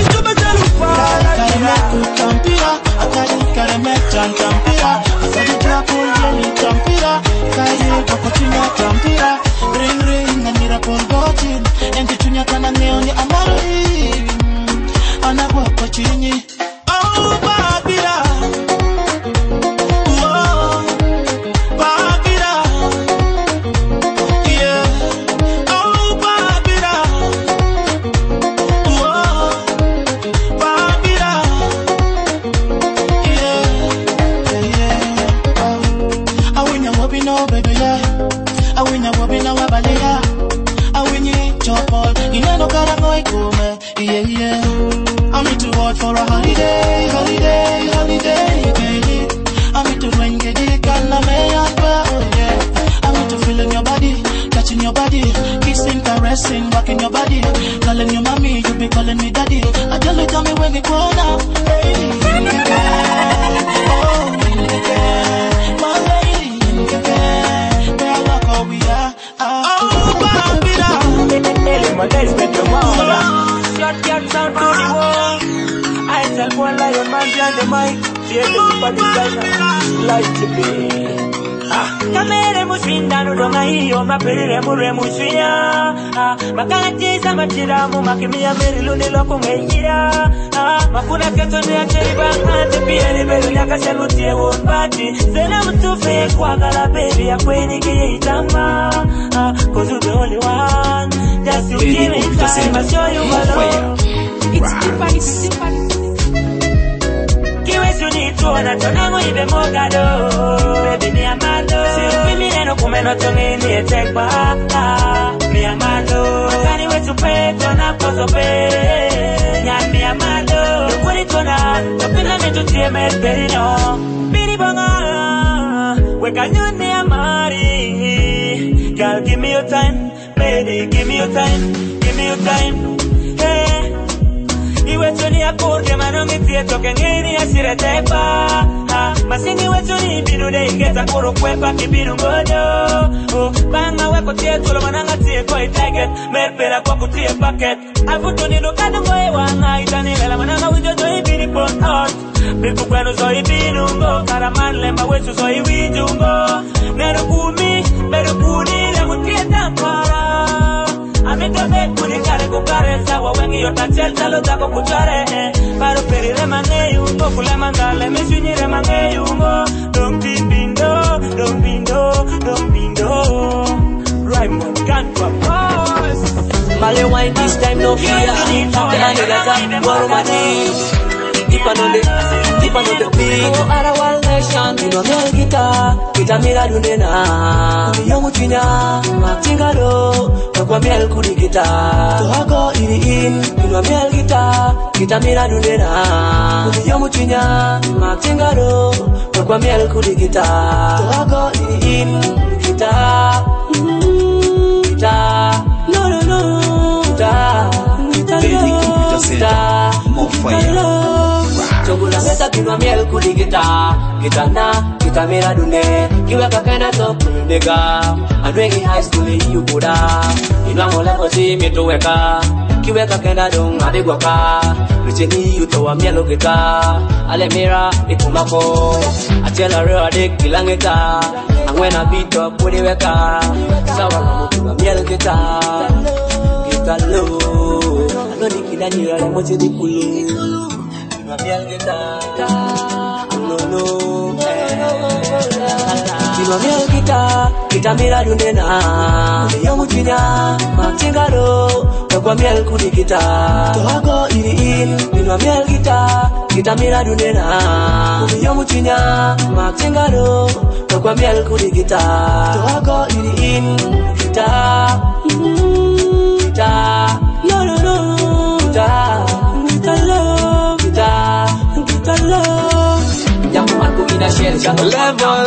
I need to work for a holiday, baby. I need to bring it, and I may as well, yeah. I need to feel in your body, touching your body, kissing, caressing, rocking your body, calling you mommy, you be calling me daddy. I tell you, tell me when we grown up, baby. Oh, my lady, where I look, oh, we are. Oh, baby, my days make your mouth. Shot sound to the wall. I tell one lion man behind the mic. She ain't the super designer. Like to be. Kamere mushinda nudonga hiyo mapere mure mushia. Makanatiza machiramu makimia meri luni loko ngenyira. Makuna keto ni acheri bangante pia ni meri nyaka shalutie wonbati. Zena mtufe kwa gala baby ya kweni kiye itama. Cause you're the only one. Just you give me time, I'll show you my love. It's super. Kiwe suni tuona tonango ibe mogado. Baby ni amado. Sirupi mineno kumeno tongi ni etekwa. Mi amado. Matani wetu peto na kosope. Nyami amado. Nukuri tona. Topina metu tie mesperino. Bini bonga. Weka nyone amari. girl, give me your time. Baby, give me your time. Give me your time. Hey. Iwechoni akurke manomi tieto kengeni asiretepa. Masingi wechoni binu de ingeta kuro kwepa kibinu ngodo. Banga weko tieto lo mananga tie koi target. Merpera kwa kutie bucket. Afuto nino kadu ngoe wanga itanile la mananga wijojo ibini pon out. Biku kwenu so ibinu ngo. Karaman lemba wechu so iwijungo. Meru kuni le mutie tampara. Amito me kuni kare kukare sawa wengi yotachel talo tako kuchare Paro peri remane yungo kule mandale mishunyi remane yungo Don't bindo Raymond Gantua boss Male wine this time no fear Then I need a time for money Deep on the beat Oh Arawal nation Dino miel kita mira dundena Yomu chinya Matingado Kwa miel kudi kita Tohago iri in Dino miel kita mira dundena Yomu chinya Matingado Kwa miel kudi kita Tohago iri in Kita No Kita More fire. Chogula mesa kinwa miel kudi kita mira dune kiweka kena top nigga adwengi high school you buda inwa mole kosi mitoweka kiweka kena dong adigwaka lucheni yuto mielo kita ale mira ikumako atela reo adik kilangeta angwena bito kudiweka sawa kama miel kita lo alo nikidani yale moje dikulu Miel kita, miel kita mira dundena. Yomu chinya, matingaro, kwa miel kudi kita. Tohago iri in, miel kita mira dundena. Yomu chinya, matingaro, kwa miel kudi kita. Tohago iri in, kita, no, kita love. Kita love. Level,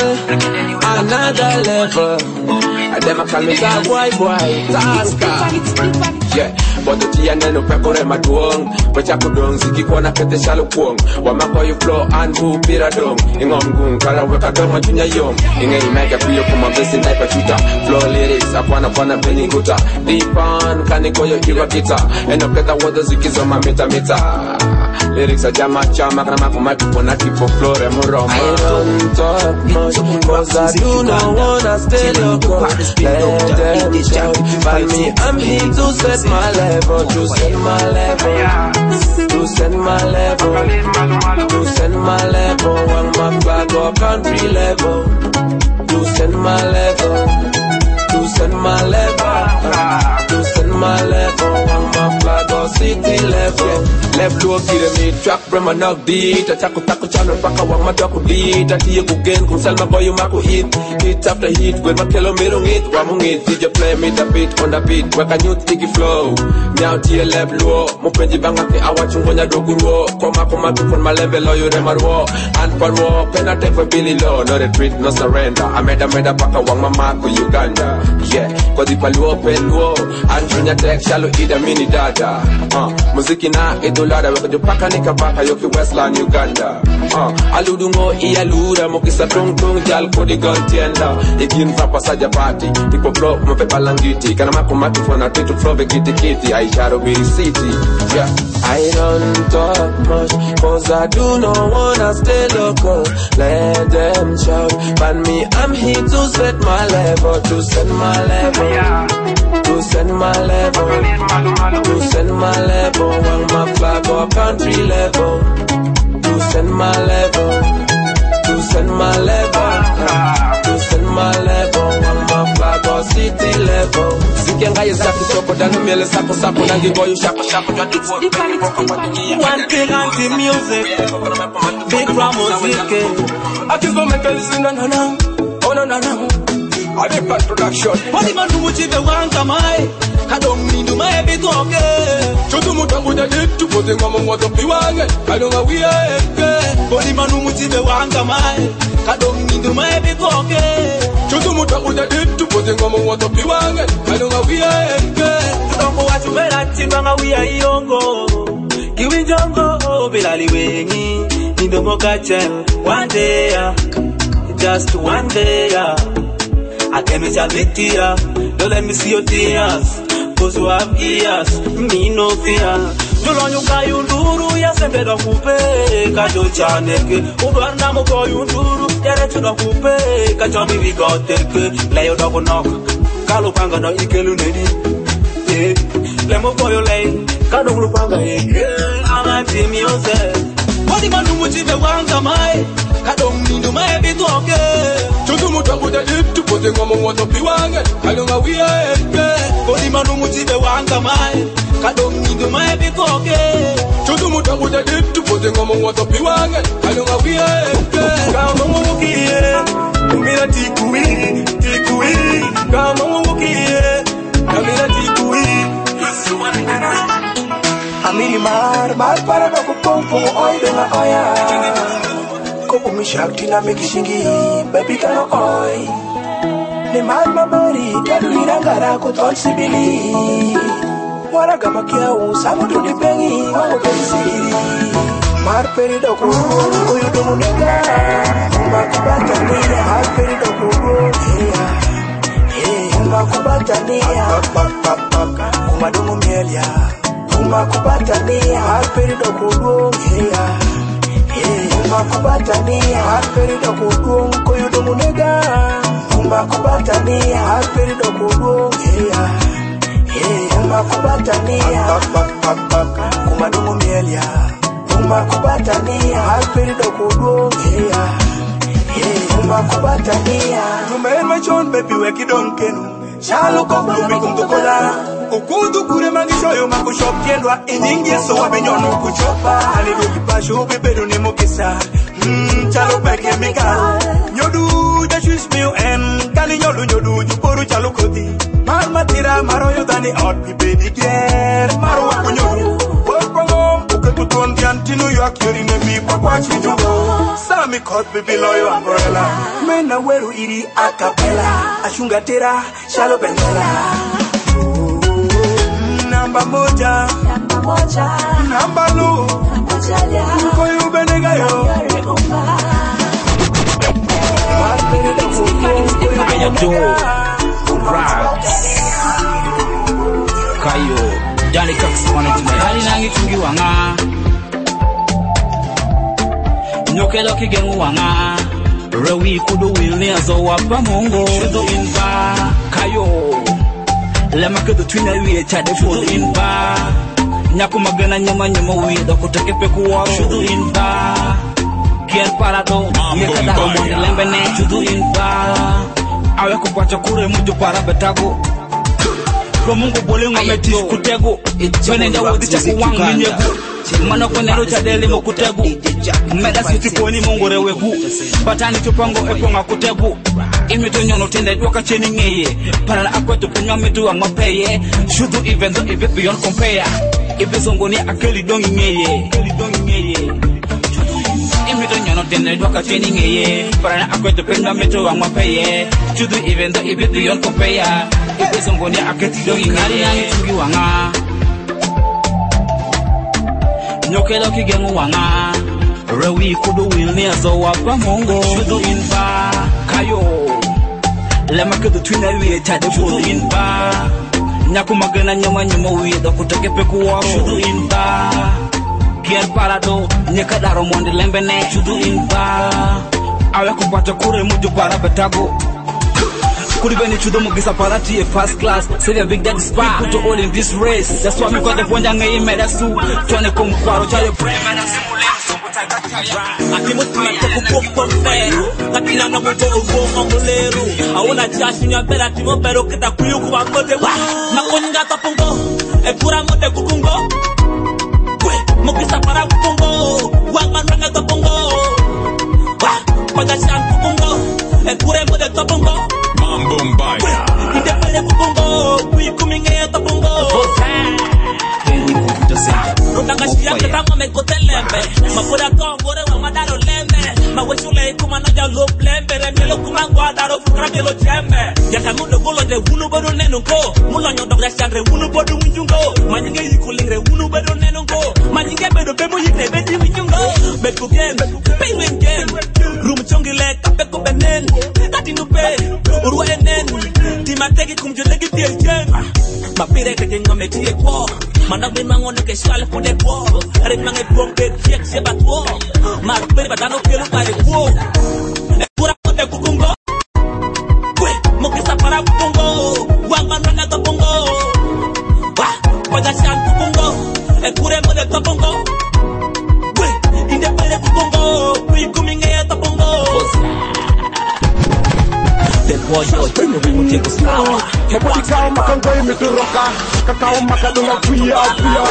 another level. Them a call me that boy, Taska. Yeah, but the tea and then no pepper my doing. But I could don't see you wanna get the shallow pong. What my call you flow and who beer a dome. In gun, Kara work a dome, junior young. In any mega feel from a blessing type of shooter. Flow lyrics, upon a penny gutter. Deep on, can you call your hero guitar? And up better what does it kiss on my meter. Lyrics are jam chama kana makuma people na keep for floor and more. I don't talk much cause I do not wanna stay local. Let them shout. By me I'm here to set my level, to set my level, to set my level, to set my level. On my flag or country level, to set my level, to set my level, to set my level. On my flag or city level. Left low, get me track, bring my knock beat. Taco channel, paka wang my taco beat. Ati kugen, kum sell my boy you mako hit. Hit after hit, with my kilometer hit. Wamung it, DJ play me the beat on the beat. Work a new sticky flow. Now tia left low, mo penji banga ke awa chungonya doguro. Koma to put my level low, you remarwo. And for war, penalty for Billy Low. No retreat, no surrender. I made a paka wang my mark with Uganda. Yeah, cause if I low, pen low. And junior tech shallow eat a mini data. Muziki na idolada weko jupaka nikapaka yoki Westland Uganda. Aludungo iyaluda mokisa tung jal kodi gontienda. Ikin fa pasaja party tipo flow mopepa langiti kana makumatu fona titu flow bekiti I shadow be city. Yeah, I don't talk much cause I do not wanna stay local. Let them shout but me I'm here to set my level, to set my level, to set my level, to set my level. On my flag or country level, to set my level, to set my level, to set my level. On my flag or city level. Sikenga yezaki soko danu mele sako nangi boyu shako One thing anti music, big from music. I just go make a listen no. Oh no. I did bad production. What the man who would give a one kamai? I don't need to my bit okay. Chotu mutangu da ditu pote ngamo moto piwange. I don't know we are. What the man who would give a one kamai? I don't need to my bit okay. Chotu mutangu da ditu pote ngamo moto piwange. we are Tudombo watu mera timbanga we are yongo Kiwinjongo bilali wengi Indomo kachel one day just one day I came with a big tear don't let me see your tears cause you have ears me no fear Tulonyuka yunduru ya sembe do kupe Kajo chaneke Udwarna moko yunduru Yare chudo kupe Kajo mi vigoteke Leyo dogo nok Kalu panga no ikelu nedi Lemo koyo lay Kado ulu panga Ama timi yose Wadi manu mutibe wanga mai Kado mindu mae bitu oke Chudu mutabu da dip tu pote ngoma mwoto piwange Kalunga we are Wadi manu mutibe wanga mai Kado mindu mae bitu oke Chudu mutabu da dip tu pote ngoma mwoto piwange Kalunga we are Kama mwokie Kumira tikui Kama mwokie Kamira tikui Amiri mar para no kupompo oi denga oya Kopo mishakti na mekishingi baby kano oi Ne mar mamari kadu irangara kutol sibili Wara gama kia samu duni bengi wango duni siri Mar perido kuru uyu dumu nega Umakubata niya mar perido kuru Umakubata niya Umadumu mielia Umakubata alperido kudung Umakubata alperido kudung koyudo munega Umakubata alperido kudung Umakubata kumadumu mielia Umakubata alperido kudung Umakubata Tumema chon baby weki donkenu Shalo kokulu mikuntukola Ukudu kure mangishoyo makushop kiendwa Iningie so wabinyono kuchopa Alido kipasho bebedo ni mokisa Chalo peke mika Nyodu ja shush miu en Kali nyodu juporu chalo koti Marma tira maro yodani out Pipe di kier Maro wako nyodu Wapangom Uketu tuonti anti New York Yori nebi pakwachi jugo Sami kot bibi loyo umbrella Mena weru iri acapella Ashunga tira Shalo bendela Namba moja Namba lu Koyu benega yo Ayado Raps Kayo Dali Cox Management Dali nangi chungi wanga Nyokelo kigengu wanga Rewi kudu wilni azo wapa mongo Shudu inba Kayo Lema kudu twina wiye chade fudu inba Nyaku magana nyama wiye Doko teke peku waro Shudu inba Kier parado Nyekadaro mwani lembene Shudu inba Awe kupacha kure muju para betago Kwa mungu bole ngometi kutego Wenenda wadi chaku wangu minyegu Mano kwenero chadeli mokutegu Meda siti koni mungu rewegu Batani chupango eponga kutegu Imito nyono tende duwaka cheni ngeye Parala akwetu kunywa mitu wa ngopeye Shudu evento ebe beyond compare Ebe zongoni akeli dongi ngeye Imito nyono tende duwaka cheni ngeye Parala akwetu kunywa mitu wa ngopeye Shudu evento ebe beyond compare Ebe zongoni akeli dongi ngari yangi chungi wanga Nyokelo kigengu wanga Rewi kudu wilni azo wapa mongo Shudu inba Kayo Lema kudu twina wiye chade fudu inba Nyaku magana nyama wiye Doko teke peku waro Shudu inba Kier parado Nyekadaro mwandi lembene Shudu inba Awe kupata kure muju para betago Kuribeni chudo mugisa parati a first class Say the big daddy spy Put all in this race That's why me got the ponja ngayi medasu Tuane kumkwaro chayo premena simule Akimutima kukupo mfero Kakina na moto ugonga muleru Auna chashi nyabela timo pero kita kuyuku wa kote Makoninga tapungo Epura mote kukungo Mugisa para kukungo Wangmanranga tapungo Pagashan kukungo Epure mote tapungo Mambumbaya Inde pale kukungo Kuikuminge tapungo Rutangashia ketama mekotelembe Mapura kongore wa madaro lembe Mawechule kumana ja loop lembe Remelo kumangwa daro fuka Parabelo Jambe, Yakamundo Golo de Wunubodo Nenunko, Mulanyo Dog Sandre Wunubodo Winjungo, Maninga Yikulingre Wunubodo Nenunko, Maninga Bedo Bebo Yite Beti Winjungo, Beku Game, Penguin Game, Room Chongile, Kapeko Benen, Katinu Pay, Urua Enen, Timateki Kumjolegi Tielchen, Mapire Ketinga Metie Kwa, Manabe Mangon de Keshal for the Kwa, Redmange Bronke, Kiek Sebatwo, Marpe Badano Kelu Pare Kwa, Pura Pote Kukungo. Mokisa para Congo, Wangana the Congo. Pagashan to Congo, and Kuremo de Congo. In the Pele Congo, we coming here to Congo. The boy, you're going to take us now. Kakao makango imeturoka, kakao makadunga kuya.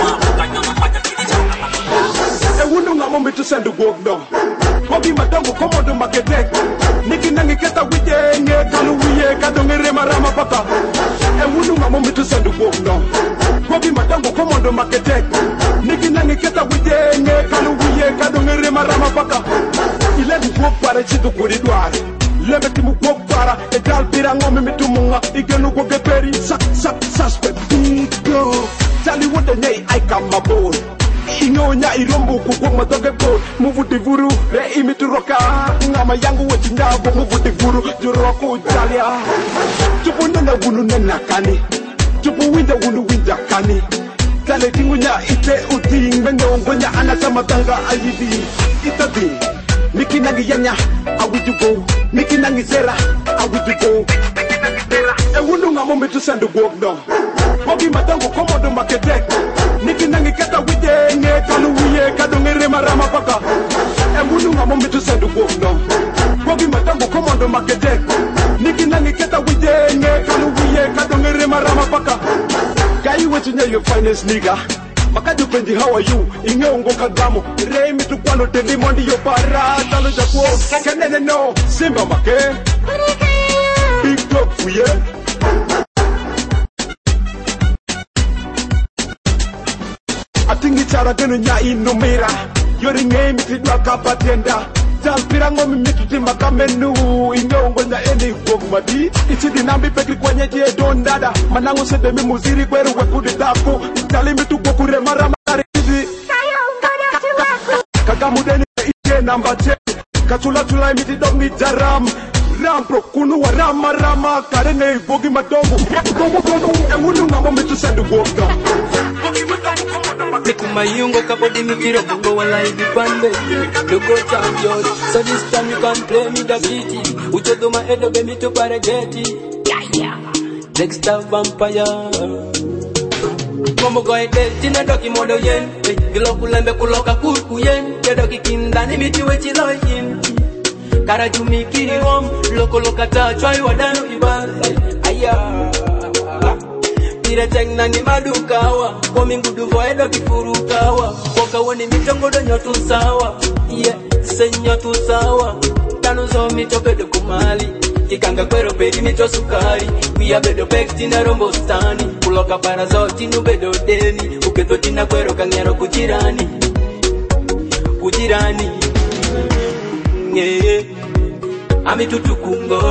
Ewunu ngamo mitu sendu gogdo. Wabi madangu komodo maketek. Niki nangi keta wije nge kalu wiye kadonge rema rama papa. Ewunu ngamo mitu sendu gogdo. Wabi madangu komodo maketek. Niki nangi keta wije nge kalu wiye kadonge rema rama papa. Ile mkwo pare chidu kuridwari. Lemeti mkwo para edal bira ngome mitu munga igenu go geperi suspect go. Tali wode nei I come aboard. Inyonya irombo kukuma toge po Muvuti vuru, re imitu roka Ngama yangu wajindago muvuti vuru Juroko ujalia Chupu nena wunu nena kani Chupu winda wunu winda kani Kale tingunya ite uting Menyongonya anasama tanga ayidi Itadi Niki nangi yanya, awijugo Niki nangi zera, awijugo Ewunu ngamo mitu sendu gogdo Bogi madango komodo maketek Niki nangi keta wije nge kalu wiye kadonge rema rama paka Ewunu ngamo mitu sendu gogdo Bogi madango komodo maketek Niki nangi keta wije nge kalu wiye kadonge rema rama paka Kai wetu nye your finest nigga Makaju pendi how are you Inge ungo kagamo Rei mitu kwano tendi mondi yo para Talo jakuo Kenene no Simba make Big dog fuye Atingi cara genu nya inumira Yori nge mitidwa kapatenda Jalpirango mimitu timba kamenu Inyongo nya eni gogmadi Ichi dinambi pekli kwenye jie don dada Manango sedemi muziri kweru wekudi daku Jali mitu gokure marama karizi Kagamudeni ije namba 10 Kachula chula imiti dog ni jaram Rampro kunu wa rama rama Karene bogi madongo Ewunu ngamo mitu sendu gogdo Mayungo kabodi mikiro bongo wala ibi pande Logo champion So this time you can play me the beaty Uchodo ma edo be me to paregeti Dexter vampire Momo go ede tina doki modo yen Gilo kulembe kuloka kurku yen Yedoki kindani miti wechi loyin Karaju mikiri home Loko loka ta chwai wadano ibali Aya Tire tengna ni madukawa Kwa mingudu voedo kifurukawa Koka wani mitongodo nyotu sawa Yeah, se nyotu sawa Tanu zo mito bedo kumali Kikanga kwero peri mito sukari Kuya bedo pekti na rombo stani Kuloka para zoti nu bedo deni Uketo tina kwero kangero kujirani Kujirani Yeah Ami tutukungo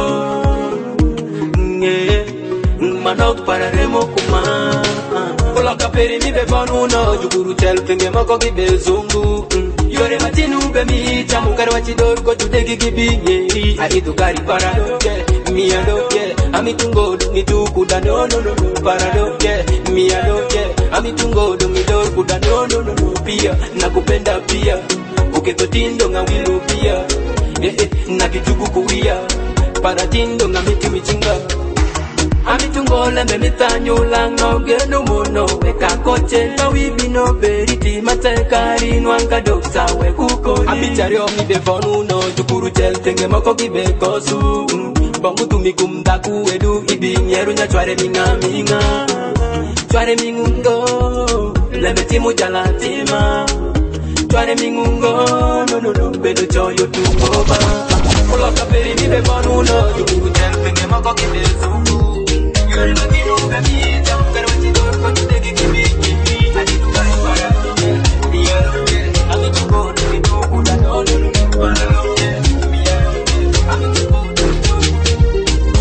Yeah Manok para remo kuma Koloka peri mi be bonuno Juguru tel penge moko gibe zungu Yore matinu be mi Chamu kare wachidor ko jutegi gibinye Aidu kari para doke Mia doke Amitungo dungi tuku da no no no Para doke Mia doke Amitungo dungi dorku da no no no Pia nakupenda pia Uketo tindo nga wilu pia Nakituku kuwia Para tindo nga miti michinga Amitungole me mitanyula ngogeno mono Weka koche na wibino beriti Matekari nwanga doksa we kuko Abichario mi befonu no Jukuru chel tenge moko gibe kosu Bangu tumikumda kuwedu Ibi nyeru nya chware minga minga Chware mingungo Lebe mujalatima Tware mingungo no no no bedo choyo tukoba Ola kaperi mi be bonuno Jukuru penge mako kibezu Yori matino kami jam karwachi dor ko tegi kimi Adi tukai para Biya roke Ami tuko dumi tuku da no no no Para roke Biya roke Ami tuko dumi tuku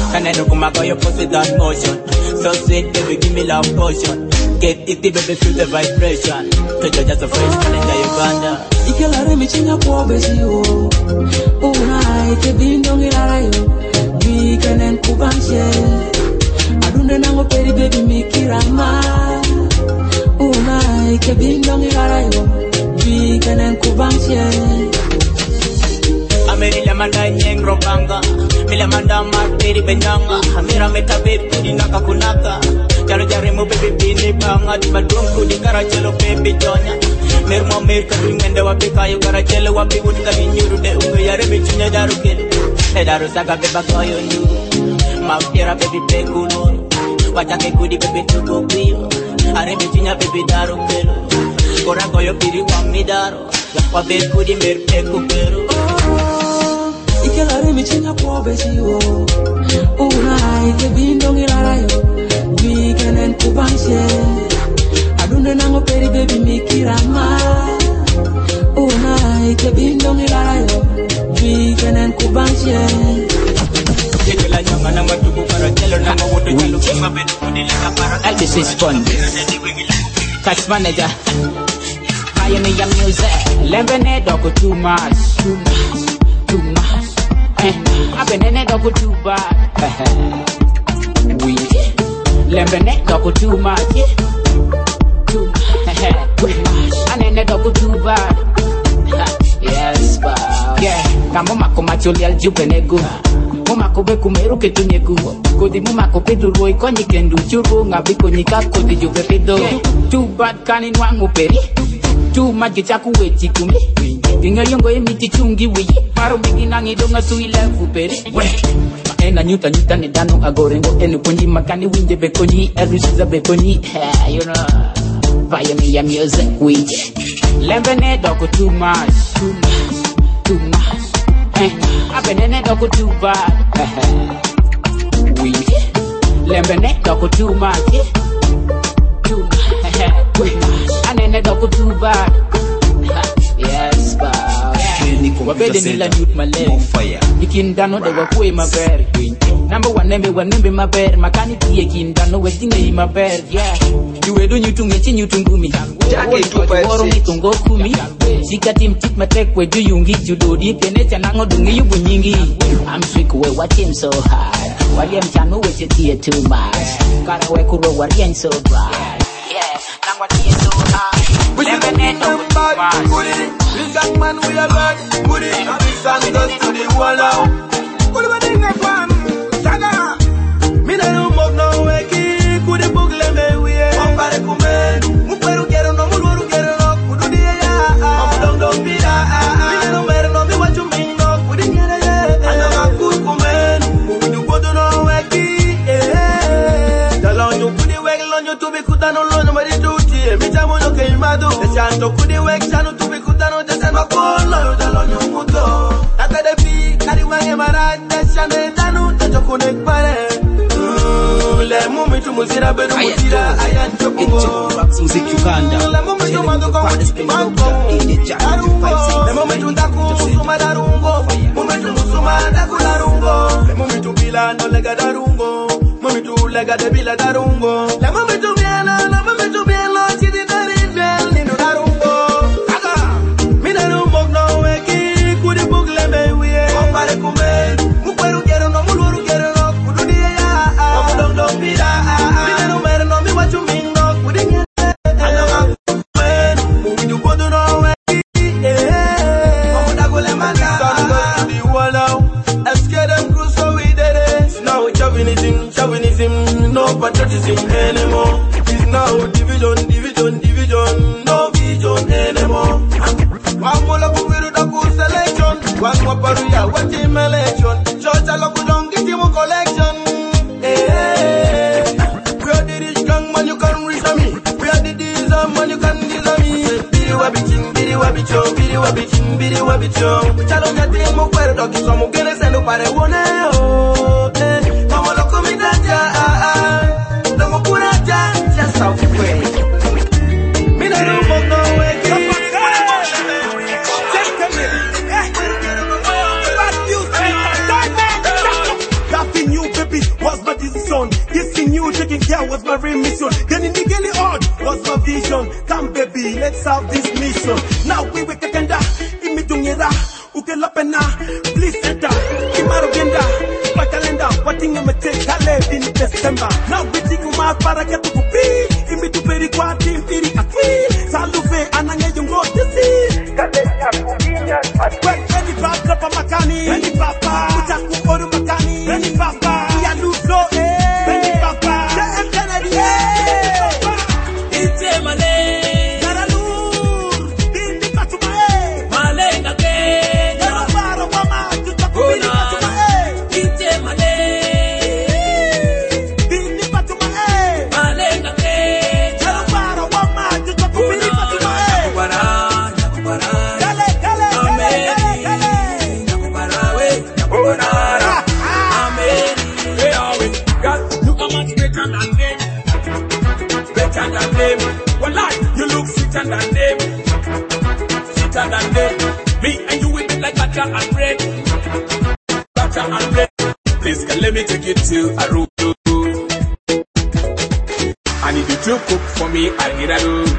it, baby, give me love potion. Get it, baby, feel the vibration. Cause you're just a fresh calendar, Uganda. Ikelare michinya kwa besi o. Una ike bindong ilarayo. Bikenen kubanshe. Adunde nango peri baby mikirama. Una ike bindong ilarayo. Bikenen kubanshe. Ameri lemanda nyeng robanga. Milamanda marteri benyanga. Amira meta baby naka kunaka. Jalo jare mo baby bini banga. Badum kudi karachelo baby jonya. Mermo merka ngende wapi kayo karachelo wapi unika binyuru de unge yare bichunya daru kelu. Daru saga beba koyo nyu. Mafira baby pekulo. Wachake kudi baby tuko kuyo. Are bichunya baby daru kelu. Kora koyo piri wamidaro. Wabe kudi merpeku kelu. Ikelare michinya kwa besi o. Una ike bindong ilarayo. Bikenen kubanshe. Adunde nango peri baby mikirama. Una ike bindong ilarayo. Bikenen kubanshe. This is fun. Catch manager. Pioneer music. Lemonade dog too much. Too much. I've been in it dog too bad. We lemonade dog too much. Too much. And in it dog too bad. Yes, but yeah. Kamo mako macholi al jupenego. Mumako be kumeru ketunyegu. Kodi mumako peduro ikonyi kendu churu ngabi konyika kodi jupe pedo. Too bad kani nwangu peri. Too much gichaku wechi kumi. Dinga yongo emiti chungi wi. Maru bigi nangi donga suile fuperi. Ena nyuta ne dano agorengo enu konyi makani winje be konyi erusiza be konyi. You know, Pioneer music we. Lemonade dog too much. Too much. I've been in it dog too bad. We lemonade dog too much. Too much. And in it dog too bad. Yes, but wabede nila youth malere. Ikindano de wakwe mabere. Number one nembe mabere. Makani tiye kindano wetinge mabere. Yeah. Duwedo nyutunge chi nyutungumi. Jake woro mitungo kumi. Sikati mtik matekwe juyungi judodi penecha nango dungi yubu nyingi. I'm sick we watch him so hard. Wali mchano weche tiye too much. Kara we kuro wari so bright. Yeah, nango tiye so hard. Lemonade dog too much. This young man we are bad. Puri, this song goes to the wall now. Puri, what is that one? Saga. Me no move no weki. Kuri bugle me we. Wambare kume. Muperu kero no muluru kero no. Kudu diya ya. Dong pira. Me no mere no me wachu mingo. Kuri nyere ye. Anama kukume. Mudu kodo no weki. Dalonyo kudi weki lonyo tubi kutano lonyo marituti. Michamu no keimado. Deshanto kudi weki chanu tubi kutano deshanto kolo. Dalonyo muto. Akade fi kari wange marad. Deshane danu techo kunek pare. Le mumitu muzira bedu muzira ayan chokungo. Music Uganda. Le mumitu maduko mango. Le mumitu ndaku musuma darungo. Mumitu musuma ndaku darungo. Le mumitu bila no lega darungo. Mumitu lega de bila darungo. Le mumitu bielo chidi darindel ninu darungo. Aga. Mina rumbo no weki kudi bugle me wiye. Wambare kume. Mukweru kero no muluru kero no kududi ya. Dong pira. Mina no mere no mi wachu mingo kudi nye. Anama kume. Mumitu kodo no weki. Mamuda gule manda. Son goes to the wall now. Escape them cruise so we did it. Now chauvinism, no patriotism anymore. It's now division, no vision anymore. Wamola kuviru daku selection, wakwa paruya team election. Church aloku don't get him collection. We are the rich gang man, you can reach me. We are the diesel man, you can diesel me. Biri wabicho. Chalo nyati mo kwere doki so mo gene sendo pare wone o. Mama loko mi daja Dongo kuraja just how we. Mi na rumbo no weki. Nothing new, baby, was my decision. Kissing you, taking care was my come baby, let's have this mission. Now we wake agenda, imidungera, ukela pena, please enter, imaro genda, pa calendar, watting a mate, kale in December. Now we take uma para get to be, imitu peri kwati, impiri akwi, salufe, anange yungo disi, kade ya kuminya, when any papa makani, any papa, utaku oru makani, any papa, ya luso, any papa, ya Kennedy, Ite male, Garalur, Dindi Patumae, malenga ke, Yarabaro Wama, Tutakubiri Patumae, ite male, Dindi Patumae, malenga ke, Yarabaro Wama, Tutakubiri Patumae, nakubara, Kale, kale, kale, kale, kale, nakubara we, nakubara, amen. Hey, Owen, God, look how much better than them, better than them. Well, like you look sweeter than them, sweeter than them. Me and you will be like butter and bread, butter and bread. Please, girl, let me take you to a room. I need you to cook for me, I need a do.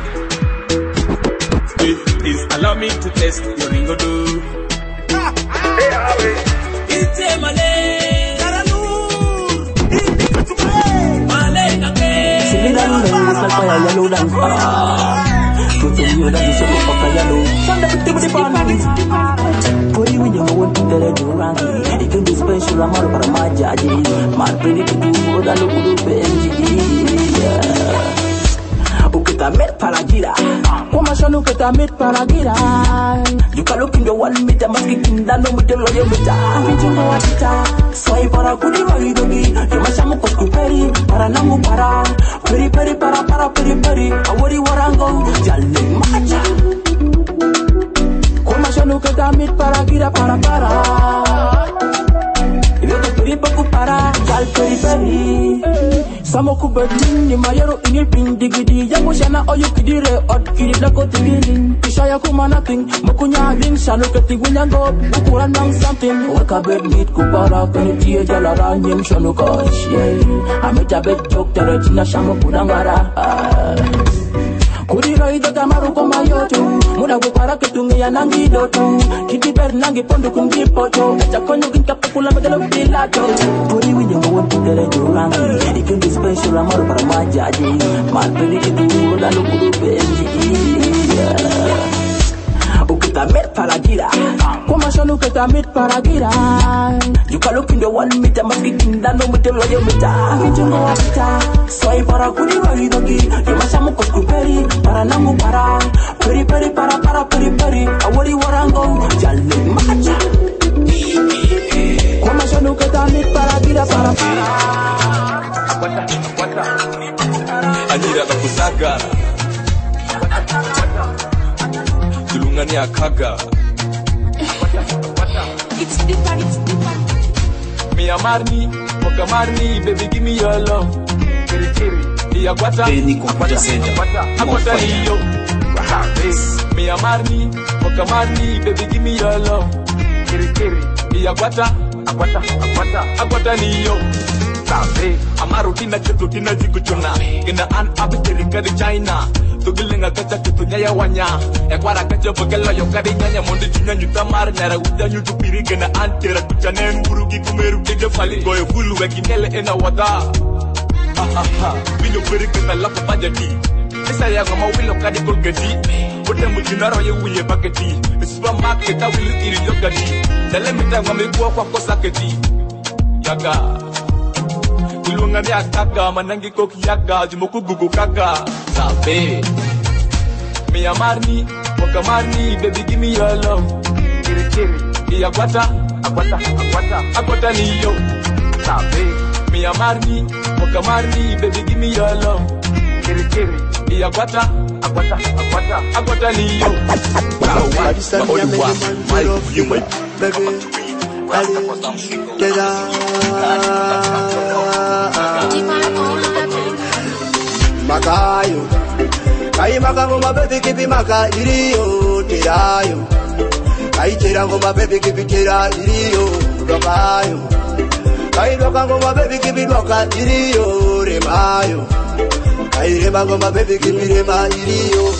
Please allow me to test your ringo do. Ite male, malenga ke. Siliran dari salpaya yellow dan Kucing you dan disebut pakai yellow. Sanda tiba di pan. For you when you want to tell you orang, it can be special amal para majaji. Mar pedi tu dalu kudu benji. Ukita met para gira. Komashanu ukita met para gira. You can look in the 1 meter maski kinda no mutel lo yo meter. Kijungo watita. Soy para kudi wali dogi. You mashamu kuperi para namu para. Peri peri para peri peri. Awori warango jalle macha. Komashanu ukita met para gira para. Yo peri paku para jal peri peri. Samo kubetin ni mayero inil ping digidi Yamu shana oyu kidire od kiri lako tigilin Kishaya kumanating makunya ling shano keti winyango Ukuran ng something Waka bed meet kupara kanitia jalara nyem shano kosh Ameja bed joke tere china shamo kudangara Kudira ida kamaru koma yoto Muda kupara ketungia nangi doto Kiti ber nangi pondu kungi poto Echa konyo kinka pekula megalo bilato Kuri winyo mawon kitere jorangi It can be special amaru para majaji Malpeli kitu lalu kudu benji Ukita met para gira Komashanu ukita met para gira You can look in the 1 meter maski kinda no mutel lo yo meter Kijungo watita Soy para kudi wali dogi You mashamu kuperi para namu para Peri peri para peri peri Awori warango jalle macha Komashanu ukita met para gira para Anira kakusaga Tulungani akaga It's different. Me amarni, moka marni, baby give me your love. Kiri kiri, iya kwata, akwata niyo. Me amarni, moka marni, baby give me your love. Kiri kiri, iya kwata, akwata niyo. Amaru tina chetu tina jikuchuna, ina an abiteri kari China. Tugilinga kacha kitu nyaya wanya Ekwara kacha bagela yo kari nyanya Mondi chunya nyuta mar Nara uda nyutu piri Gena antera kuchane ngurugi kumeru Keje fali goyo fulu weki nele ena wada Binyo piri kena lapa pajati Isa ya gama wilo kadi kolgati Ote mujinaro ye uye baketi Supermarket wili iri yogati Dele mita ngame kuwa kwa kosa keti Yaga Tulunga ni akaga Manangi koki yaga Jimoku gugu kaga Sabe Me amarni Moka marni Baby give me your love Kiri kiri Iya kwata Akwata niyo Sabe Me amarni Moka marni Baby give me your love Kiri kiri Iya kwata Akwata niyo Makayo Kai makango mabebi kipi maka iriyo tirayo Kai tirango mabebi kipi tira iriyo dokayo Kai dokango mabebi kipi doka iriyo remayo Kaire magoma baby kimire mairio.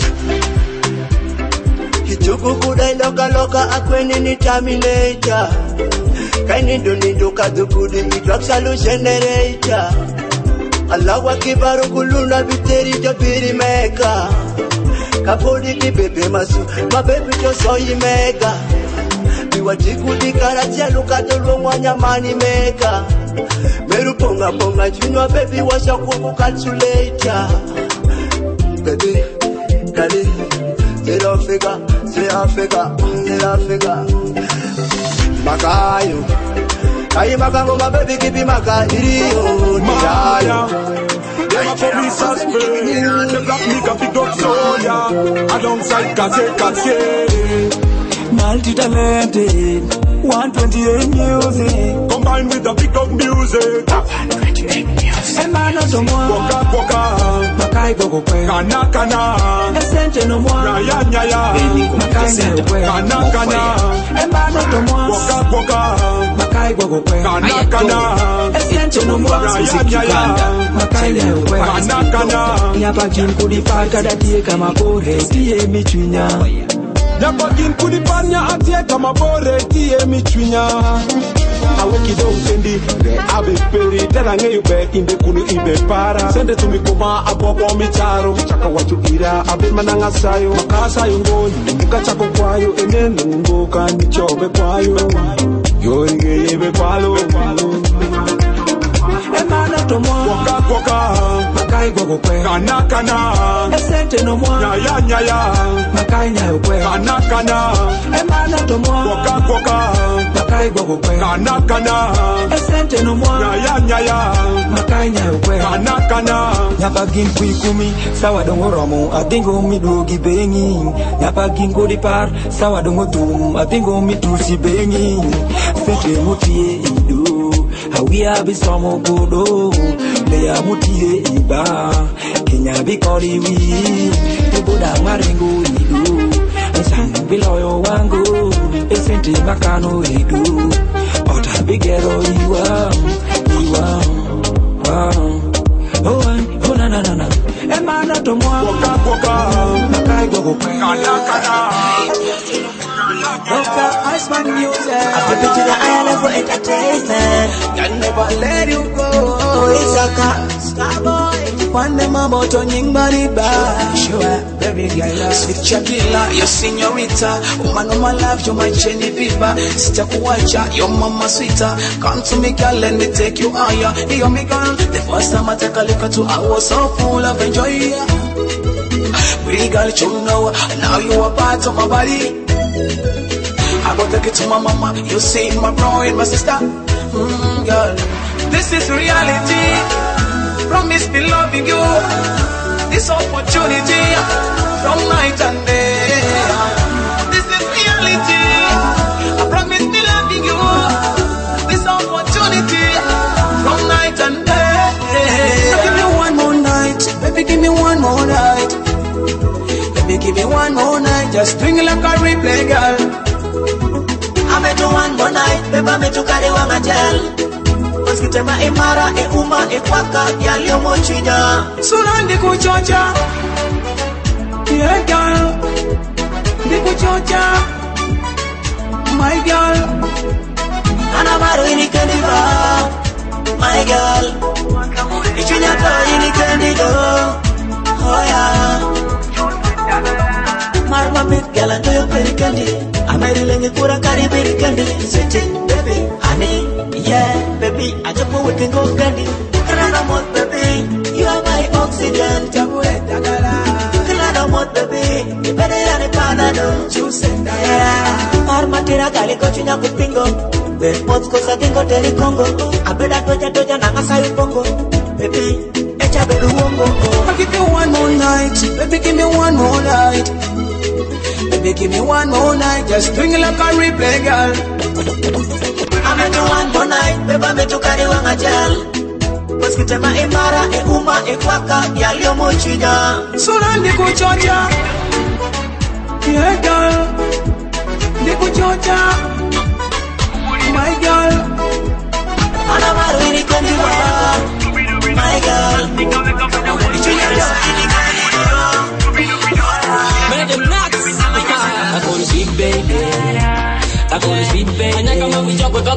Kichuku kudai loka loka akweni ni terminator. Kaini nindo kadukudi mi drug solution generator. Alawa kibaru kuluna biteri jabiri meka. Kapodi ki bebe masu, my baby just saw you mega. Biwa jikudi karatia luka tolo mwanya mani meka. Meru ponga ponga junior baby washa kuku calculator. Baby, kali, zero figure, Makayo, kayi makango my baby kipi makayo. Maya, them a police suspect. Them black nigga pick up Zoya alongside Kaze. Multi-talented, 128 music combined with the pick up music. 128 music. Emana someone Waka Makai gogo kwe Kana Esente no mwa Raya nyaya Makai ne kwe Kana Emana someone Waka Makai gogo kwe Kana Esente no mwa Raya nyaya Makai ne kwe Kana Nyapa kim kudi parka da tie kama kore Tie michwinya Nyapa kim kudi parnya atie kama bore Tie michwinya Aweki do utendi Abe peri Tera ngeyube Imbe kunu imbe para Sende tumikoma Abobo micharo Chaka watu ira Abe mananga sayo Makasa yungoni Muka chako kwayo Enene mboka Nichobe kwayo Yori yebe kwalo Emana tomo Waka Makai gogo kwe Kana Esente no mwa Nyaya Makai nyayo kwe Kana Emana tomo Waka Makai gogo kwe Kana Esente no mwa Nyaya Makai nyayo kwe Kana Nyapa ginku ikumi Sawa dongo romo Adingo midogi bengi Nyapa ginko di par Sawa dongo tum Adingo mitusi bengi Fete mutie idu Hawia bisomo kudo Leya mutie iba Kenya bikori wi Ibuda marengo idu Nsang biloyo wangu Esente makano idu Ota bigero iwa Oh na Emana tomwa Waka Makai gogo Kana Loka Iceman music I put it to the island for entertainment. Can never let you go. Isaka, Starboy. One day my moto nyingbari ba. Sure, baby girl. Sweet Shakila, your señorita. Woman of my life, you're my Jenny Viva. Sitakuacha, your mama sweeter. Come to me, girl, let me take you higher. You're me, girl. The first time I take a look at you, I was so full of enjoy. Pretty girl, you know, now you are part of my body. I go take it to my mama. You see my bro and my sister. Girl, this is reality. Promise me loving you. This opportunity from night and day. This is reality. I promise me loving you. This opportunity from night and day. Give me one more night, baby. Give me one more night. Baby, give me one more night. Just swing like a replay, girl. I met you one more night, baby, me to carry one a gel. Maskitema imara, uma, kwaka, yalio mochida. Surandi kuchocha. Yeah, girl. Kuchocha. My girl. Anamaru ini kendiva. My girl. Ichinyaka ini kendido. Oh yeah. Marma mit girl, I know you're very candy. I'm a little pura carry very candy. Sitting, baby, honey, yeah, baby. I just know we can go candy. Canada baby, you are my oxygen. Canada baby, you better than a panado. Juice and Armatira Calico China Kupingo. The pots go Satingo Terry Congo. I better Doja Namasayu Pongo. Baby, Echa Beruongo. I'll give you one more night. Baby, give me one more night. Baby, give me one more night. Just swing like a replay, girl. I met you one more night. Baby, me to carry one a gel. Maskitema imara, uma, kwaka, yalio mochida. Surandi kuchocha. Yeah, girl. Kuchocha. My girl. Anamaru ini kendiwa. My girl.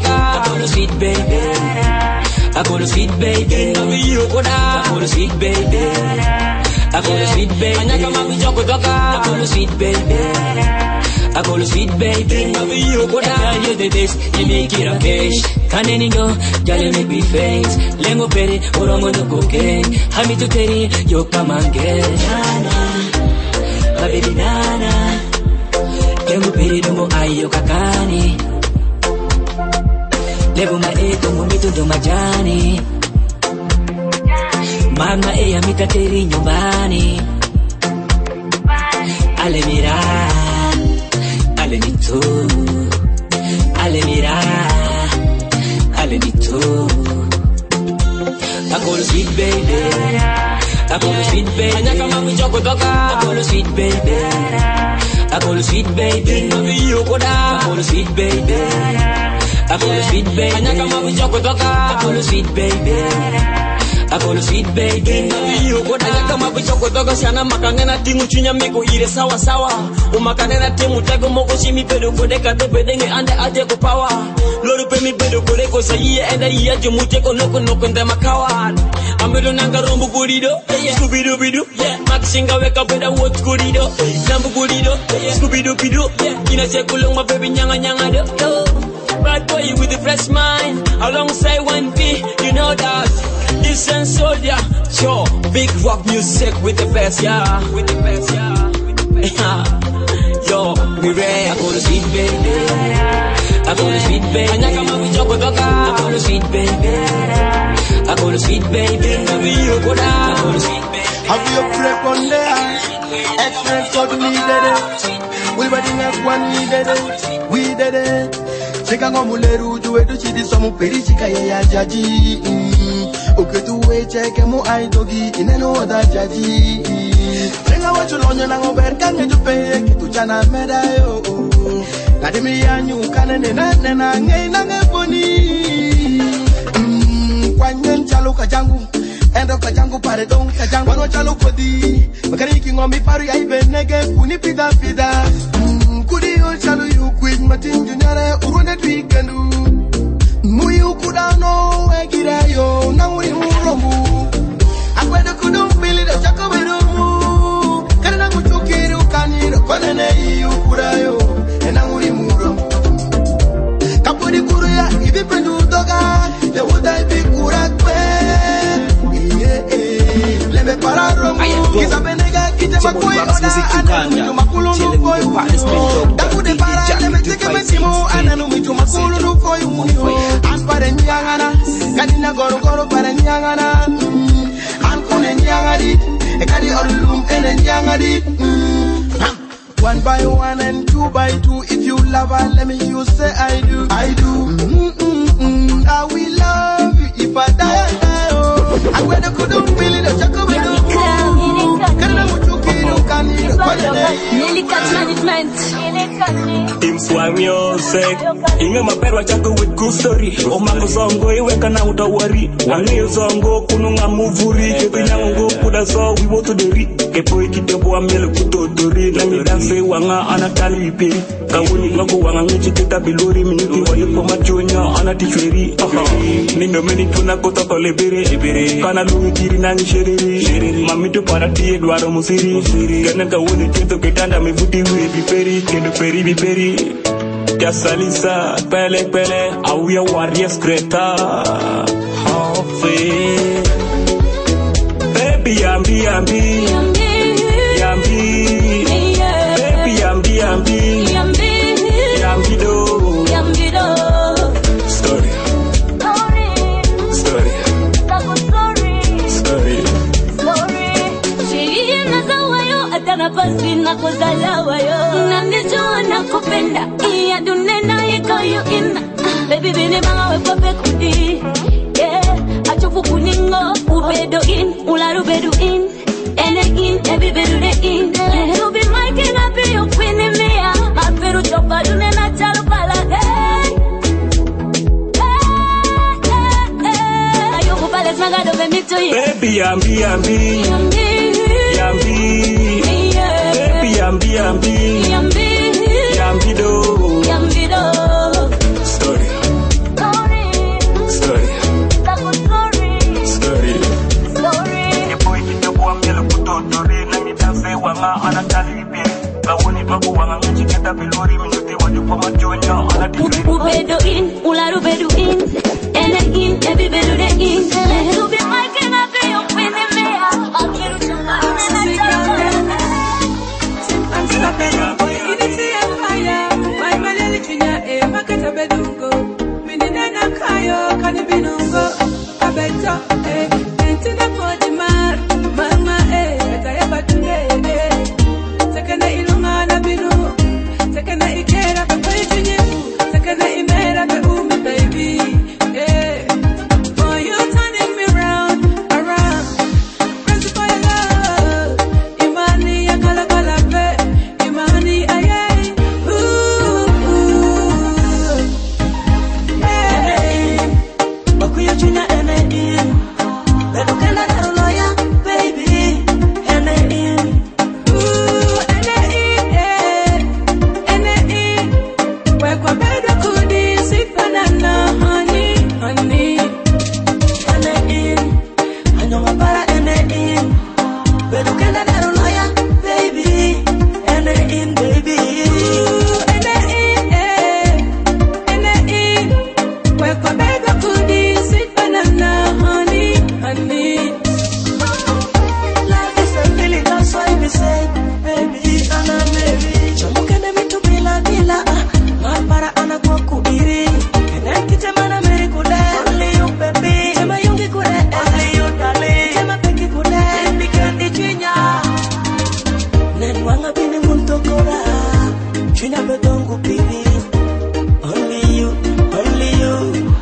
toka. I call you sweet baby. I call you sweet baby. Love you koda. I call you sweet baby. I call you sweet baby. Anyaka mami choko toka. I call you sweet baby. I call you sweet baby. Love you koda. Girl, you the best. You make it a fish. Kaneni go, girl, you make me face. Lengo peri, urongo no cocaine. Hami to teri, yo come and get Nana, my baby Nana. Lengo peri dungo ayo kakani. Levo ma e dungo mito do majani. Mama e amita teri nyumbani. Ale mira, ale nito, ale mira, ale nito. I call you sweet baby. I call you sweet baby. Anyaka mami choko toka. I call you sweet baby. I call you sweet baby. Love you koda. I call you sweet baby. I call you sweet baby. Anyaka mami choko toka. I call you sweet baby. I call you sweet baby. Love you koda. Anyaka mami choko toka. Siana makangena timu chunya miko ire sawa sawa. Umakanena timu tego moko shimi pedo kode kate pedenge ande aje ko power. Lori pe mi pedo kode ko sayi enda iya jumute ko noko noko ndema kawan. Amedo nanga rombo gurido, Scooby Doo bido, Maxinga wake up with a watch gurido, Nambu gurido, Scooby Doo bido, Ina chekulong my baby nyanga nyanga do. Bad boy with a fresh mind, alongside 1P, you know that. This and soldier, sure, big rock music with the best, yeah, with the best, yeah, with the best, yeah. Yo, we ready. I call you sweet baby. I call you sweet baby. Anyaka mami choko toka. I call you sweet baby. I call you sweet baby. Love you koda. I call you sweet baby. Have you prep on there? X-ray code we did it. We wedding F1 we did it. We did it. Chika ngomuleru juwe du chidi somu peri chika ya jaji. Uketuwe cheke mu aidogi ineno wada jaji. Chenga wachulonyo na ngober kanye jupe kitu chana medayo. Kadimi yanyu kanene nena ngei na ngeponi. Kwanyen chalo kajangu. Endo kajangu pare don kajangu. Wano chalo kodi. Makari kingomi paru ya ibe nege kuni pida pida. Kudi yo chalo yu kwid matin junyare urunde tuikendu. Muyu kudano egira yo na uri muromu. Akwede kudumbili do chako bedomu. Kanena mutukiru kaniro kwanene yu kudayo. Ena uri muromu. Kapudi kuruya ibi pendu doga. Le woda ibi kurakwe. Lebe para romu. Kisa benega kite makwe oda. Anu makulu nukoyu. Dakude para lebe teke mesimo. Anu mitu makulu nukoyu muyo. Anpare nyangana. Kadina goro goro pare nyangana. Ankune nyangadi. Ekadi orulum ene nyangadi. 1 by 1 and 2 by 2. If you love her, let me you say I do. I do. I will love you if I die. I die. Oh, I wear the kudum feel it. Chako bedo. Kana muchukiru kaniro. Nearly catch management. Team swam music. Inge maperwa chako with good story. Omako zongo iweka na utawari. Wangi zongo kununga muvuri. Kepina ungo kuda so we want to the ri. Kepo ikitebo amele kutotori. Nami danse wanga anatali wiperi. Kawuni ngako wanga ngichiteta bilori. Miniki wa yuko machonya anatishweri. Nindo meni tuna kota kolebere. Kana lungi kiri nangi sheriri. Mamitu parati Eduardo Musiri. Kena kawuni tito ketanda mivuti we biperi. Kendo peri biperi. Salisa, pele pele, awia warriors Greta. Hafe, baby yambi yambi, yambi, baby yambi yambi, yambi do, story, Sheria na zawayo atana pasi na kozalawa yo. Nanijua na kupenda. Dunena iko you in. Baby bini manga we pape kudi. Yeah, achofu kuningo. Ubedo in, ularu bedu in. Ene in, ebi bedu de in. You be my king, I be your queen in me. Maperu chopa dunena chalo pala. Hey, ayoko pales magado be mito ye. Baby yambi yambi, yambi, baby yambi yambi, yambi do. Story. Kawoni babu wanga nchikenda bilori minyote wajupa majonya. Ubedo in, ularu bedu in. Ene in, ebi bedu de in. To be my king, I feel you in the mea. I'll kill you. I'm stopping. Boy, in the fire. My melody chinya e makata bedungo. Minina kayo kani binungo. Abeto e entina podi mar. Mama e betaya batunge e. Sekana ilunga na binu. Sekana ikera pa chinya. Sekana imera pe baby. Eh. Boy, you turning me round, around. Crazy for your love. Imani ya kala kala pe. Imani aye. Bakuya chinya ene in. Bedu kenda daruloya, baby. Ene in. Ene in. Ene in. Wekwa bedu kudi sifanana, honey, honey. Ene in. Anyonga para ene in. Bedu kenda daruloya, baby. Ene in, baby. Ene in. Ene in. Wekwa bedu kudi sifanana, honey, honey. Life is a feeling, that's why we say, baby, ana baby. Chamukene mitu bila bila, mapara ana kwa kuiri. Kene kitemana meri kude, only you baby. Tema yungi kude, only you darling. Tema peki kude, nikandi chinya. Nenwanga bini muntokora, chinya bedongu baby. Only you, only you.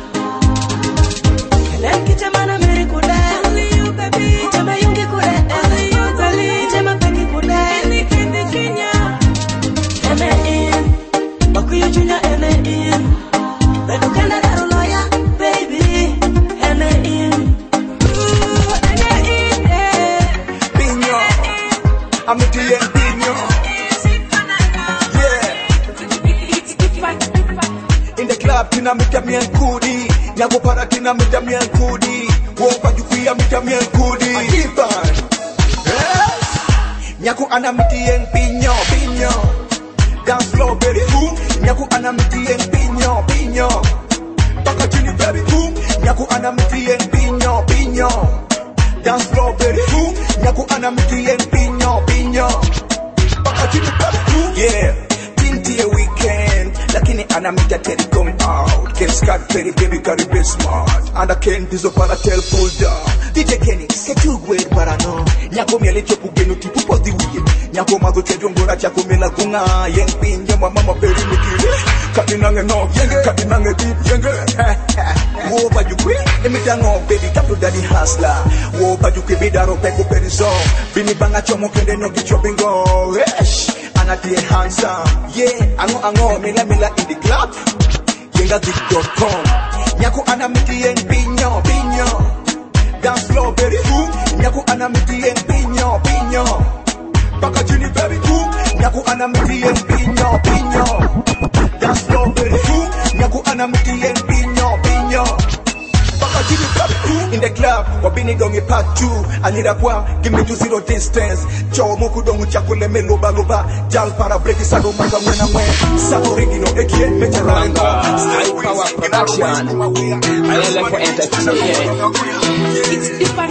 Kene kitemana meri kude, only you baby. Tema yungi kude, only you darling. Tema peki kude, nikandi chinya. Ene in, bakuya chinya ene in. Bedu kenda daruloya, baby. Ene in. Pino, I'm a TN Pino. Yeah. In the club, tina mita mian kudi. Nyago para tina mita mian kudi. Wopa jukia mita mian kudi. Akipan. Nyaku ana mitien Pino, Pino. Dance floor, baby, boom. Nyaku ana mitien Pino, Pino. Baka chini, baby, boom. Nyaku ana mitien Pino, Pino. Dance floor, baby, boom. Nyaku ana mitien Pino, Pino. Baka chini, baby, boom. Yeah, tinti a weekend. Lakini ana mita teddy come out. Ken scat petty, baby, carry be smart. And I can't disappoint, tell pull down. DJ Kenny, get you great, but I know. Nyako miele chopu genu tipu for the weekend. Nyako mago chedu ngora chako mela kunga. Yeng pinja mama peri mikiri. Kati nange no, kati nange deep, yenge. Wo ba you queen, emita no baby, tapu daddy hustler. Wo ba you kibidaro peko peri zone. Bini banga chomo kende no gicho bingo. Anati handsome, yeah. Ango mila in the club. Yenga.com. Nyako anamiti en pinyo, pinyo. Dance floor very boom. Nyako anamiti en pinyo, pinyo. Baka chini baby boom. Nyako anamiti en pinyo, pinyo. Dance floor very boom. Nyako anamiti en pinyo, pinyo. Baka chini baby boom. In the club, wabini dongi part 2. Anira kwa, give me to zero distance. Chow moku dongu chakule me loba loba. Jal para breaki sado maka mwena mwe. Sato regino ekie mecharango. High power production. I like for entertainment. It's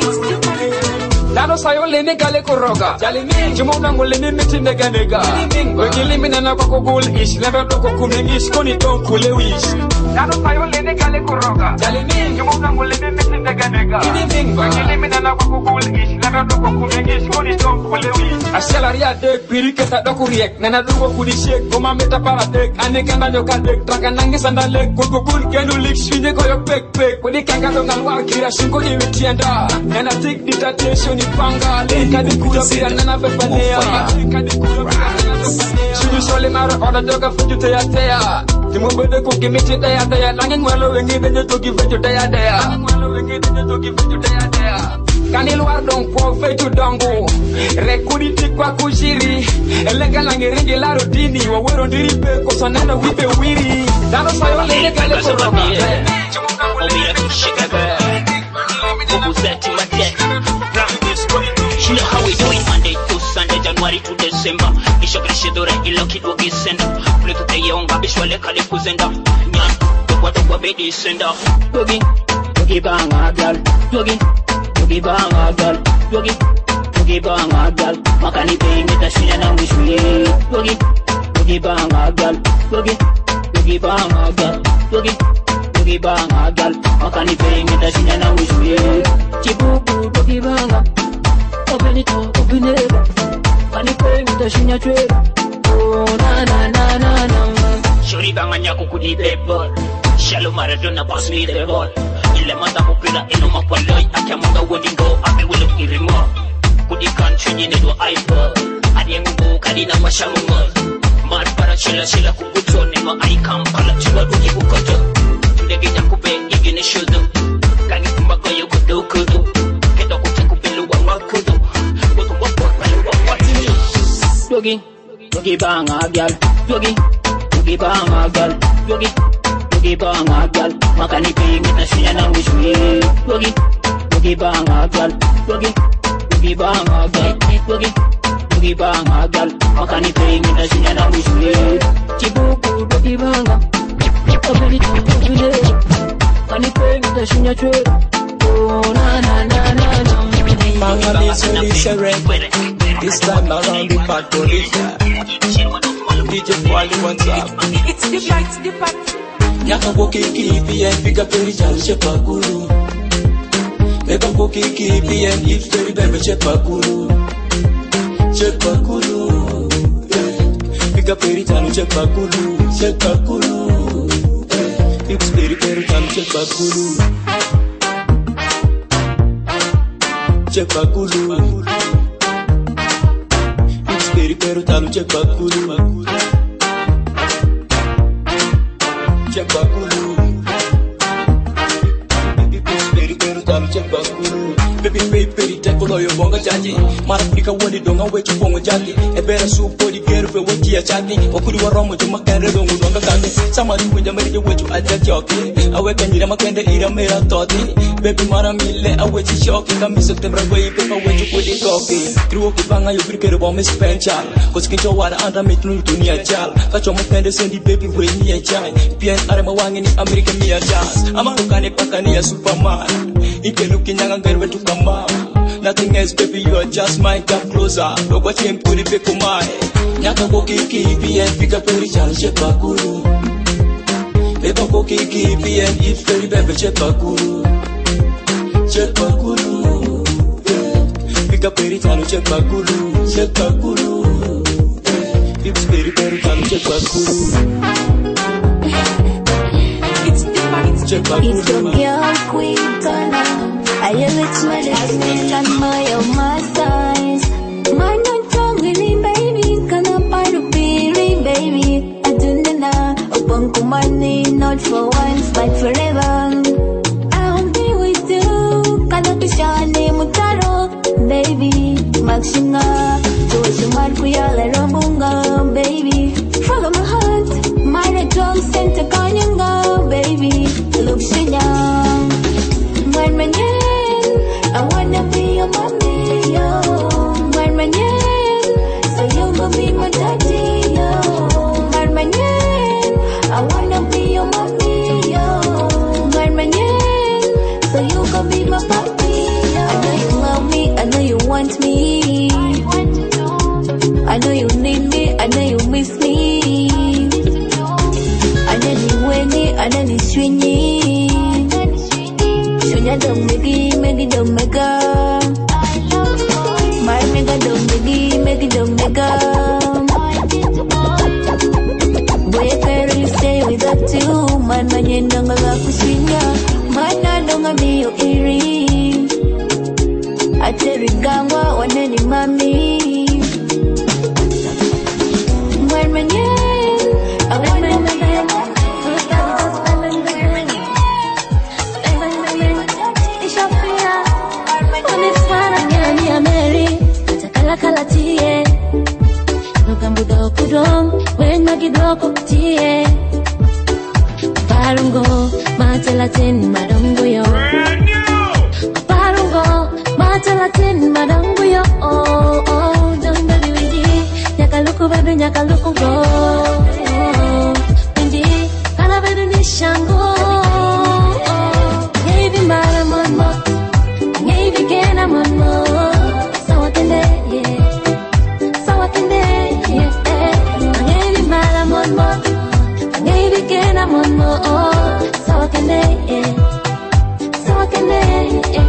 different. Dano sayo lene gale koroga. Jumona ngolene miti nega nega. Wekili minana kwa kugul ish. Never doko kumingish koni ton kule wish. Dano sayo lene gale koroga. Jumona ngolene miti nega nega. Wekili minana kwa kugul ish. Never doko kumingish koni ton kule wish. Aselaria dek piriketa doku riek. Nana dugo kudi shake. Goma meta para dek. Ane kanda nyoka dek. Traka nangi sanda lek. Kukukun kenu lik. Shwinde koyo pek pek. Kodi kanga dongan war kira shinko ni witienda. Nana take determination. Panga, kadi kula pia nana befanea. Kadi kula pia nana befanea. Shuni sole maro oda joga fuju teya teya. Timu bede kuki miti teya teya. Langin walo wengi denyo togi fuju teya teya. Walo wengi denyo togi fuju teya teya. Kani luar dong kwa fetu dangu. Rekudi tikwa kujiri. Elega langi ringi la rodini. Wawero ndiri pe kosonana wipe wiri. Dano sayo lene kale koroga. Omira kushika girl. Kuku zeti mate. You know how we do it Monday to Sunday. January to December. Isha krishidore ilo kidwa gisenda. Pleto te yonga bishwale kale kuzenda. Nyan, dokwa bedi senda. Yogi, yogi banga gal. Yogi, yogi banga gal. Yogi, yogi banga gal. Makani pengi tashinya na wishwe. Yogi, yogi banga gal. Yogi, yogi banga gal. Yogi, yogi banga gal. Makani pengi tashinya na wishwe. Chibuku yogi banga. Open it up, open it up. Kani pengi tashinya chwe. Oh na na na na na. Shuri banga nyako kudi bebol. Shallow Maradona pass me the ball. Ile manda mupira ino makwaloi. Akia munga wendingo ame wile kirimo. Kudi country nyine do iPod. Adi ngugu kadi na mashamungo. Mar para shila kukuto. Nemo ai kampala chua duki kukoto. Tudegi jakube igine shudu. Kangi kumbago yo kudu kudu. Kedo kute kubelu wa wakudu. Kutu wakwa watini. Yogi, yogi banga gal. Yogi, yogi banga gal. Yogi, yogi banga gal. Makani pengi tashinya na wishwe. Yogi, yogi banga gal. Yogi, yogi banga gal. Yogi, yogi banga gal. Makani pengi tashinya na wishwe. Chibuku yogi banga. Open it up, open it up. Kani pengi tashinya chwe. Oh na na na na na. Bangladesh is a red. This time around the party. DJ Wally, what's up? It's the part, it's the part. Nyaka boki KPN, pick up very chal Chepakuru. Eba boki KPN, if very baby Chepakuru. Chepakuru. Pick up very chal Chepakuru. Chepakuru. It's very chal Chepakuru. Chepakuru. It's very chal Chepakuru. Chepakuru. Baby, baby, take all your bonga jati. Marafika wadi donga wechu bonga jati. Ebera supo di geru pe wechi ya chati. Okuri waromo juma kere dongo donga kati. Samari kunja merije wechu aja choki. Aweka njira makende ira mera toti. Baby mara mile awechi shoki. Kamiso tebra wei pepa wechu kudi toki. Kriwo kipanga yo brikere bome spenchal. Kosikincho wada anda mitunu dunia jal. Kacho makende sendi baby we ni ya jai. Pien arema wangi ni Amerika miya jazz. Ama ukane pakani ya Superman. Ikenuki nyanga ngerwe tukama. Nothing else baby you are just my come closer. Logo chim kuri pe kumai. Nyaka boki KPN pick up every chal Chepakuru. Eba boki KPN if very baby Chepakuru. Chepakuru. Pick up every chal Chepakuru. Chepakuru. It's very chal Chepakuru. It's your girl queen Ghana. I am it's my listening and my size. My non tongue baby, can I buy the beer, baby? I do not open kumani, not for once, but forever. I'll be with you, can I be shiny mutaro, baby? Maxina, to a shumar rambunga, baby. Follow my heart, my dog sent a kanyanga, baby. Look, Shinyang, when my name, I wanna be your mommy, yo. When my name, so you gon' be my daddy, yo. When my name, I wanna be your mommy, yo. When my name, so you gon' be my papi, yo. I know you love me, I know you want me. I know you need me, I know you miss me. I know you winning, I know you swinging. Shunya don't make it don't make up. My mega don't make it don't make up. Boy, better you stay without you. Man, you don't go to swing ya. Man, I don't be your earring. I tell you, Gangwa, one any mommy. When my name, I want to be your mommy. Kala tie Nukambudo kudong When magidoko tie Parungo Matelatin madongo yo Parungo Matelatin madongo yo Oh, oh, don't be with luku bado nyaka luku go. Inji kana bado ni shango. Maybe mara mama, maybe kena mama. Sawa kende, yeah. Sawa kende, yeah. Maybe mara mama, maybe kena mama. Sawa kende, yeah. Sawa kende, yeah.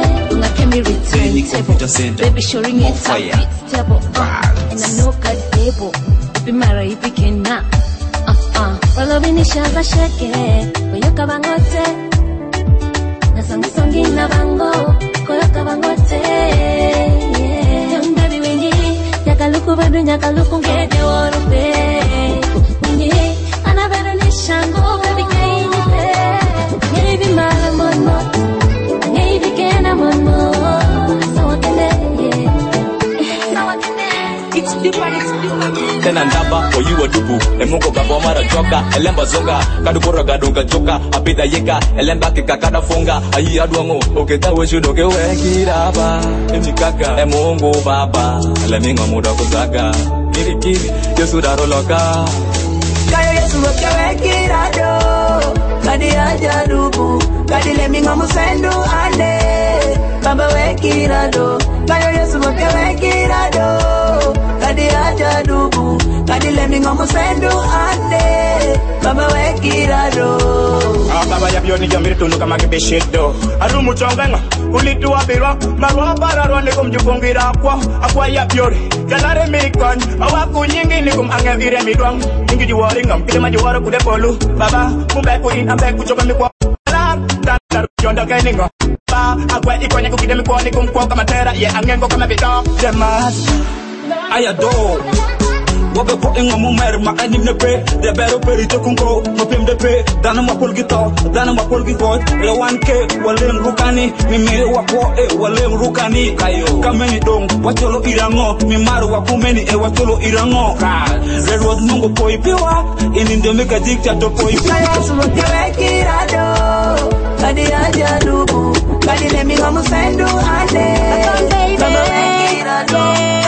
Baby showing it stable, and I know God able. Be mara ipikena, Wala binishaza sheke, koyoka bangote. Na songi na bango, koyoka bangote. Young baby wingi, yakaluku badu yakaluku ngede worupe. Wingi, anabere ni shango, baby kaini pe. Maybe mara mono, maybe kena mono. Tena ndaba oyiwa dubu emungo babo mara joka elemba zonga kadukura gadonga joka apida yeka elemba kikakada funga ayi adwango oketa weshu doke wekiraba emikaka emungo baba elemingo muda kuzaga kiri yesu daro loka Kaya yesu wekirado kadi aja dubu kadi lemingo musendu ande baba wekirado Kaya yesu wekirado kadi aja dubu kadi lemingo musendu ande baba wekirado baba ya bioni jamiri tunu kama kibeshedo arumu chongenga ulitu abirwa marwa bararwa nikum jupungira akwa ya biori galare mikon awaku nyingi nikum ange ire midwang nyingi juwaringam kile majuwara kude polu baba mumbeku in ambeku choka mikwa Tanda yonda keningo ba akwa ikonya kukide mikwa nikum kwa kama tera ye angengo kama bito demas ayado Wabe po inga mumer ma anim ne pe de bero peri to kungo no pim de pe dana ma polgito dana ma polgito le 1k walem rukani mi mere wapo walem rukani kayo kameni dong wacholo irango mi maru wakumeni wacholo irango red road mungo poi piwa ininde meka dikta to poi kaya sumo kewekirado kadi aja dubu kadi lemingo musendu ande baba wekirado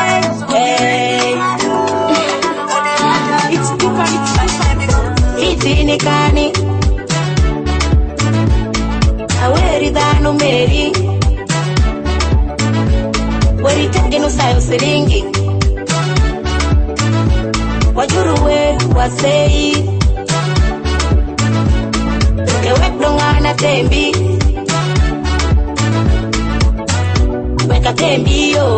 Itini kani Aweri danu meri Weri tengenu sayo siringi Wajuruwe wasei Kewek dongana tembi Weka tembi yo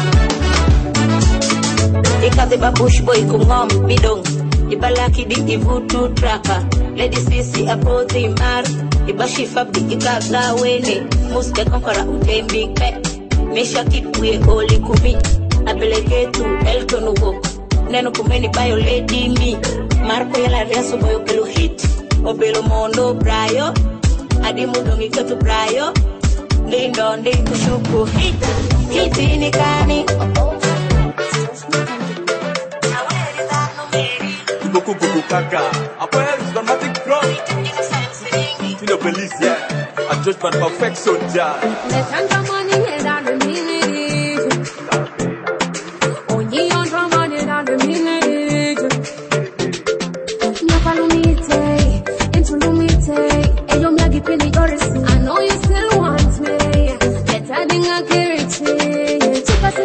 Ikaze babush boy kungom bidong Ibalaki di ivutu traka Lady Sisi apoti mar Ibashifa bigikaga wene Muske konkara utembi pe Mesha kipwe oli kumi Abelegetu elkonu wok Neno kumeni bayo lady me Marco yala reaso boyo kelu hit Obelo mondo brayo Adi mudongi ketu brayo Lindo ndi kushuku hit Hiti ni kani Beaucoup kaka après c'est dramatique pro tu ne peux lire a judgment perfection ja I know you still want me. Let's adding a charity.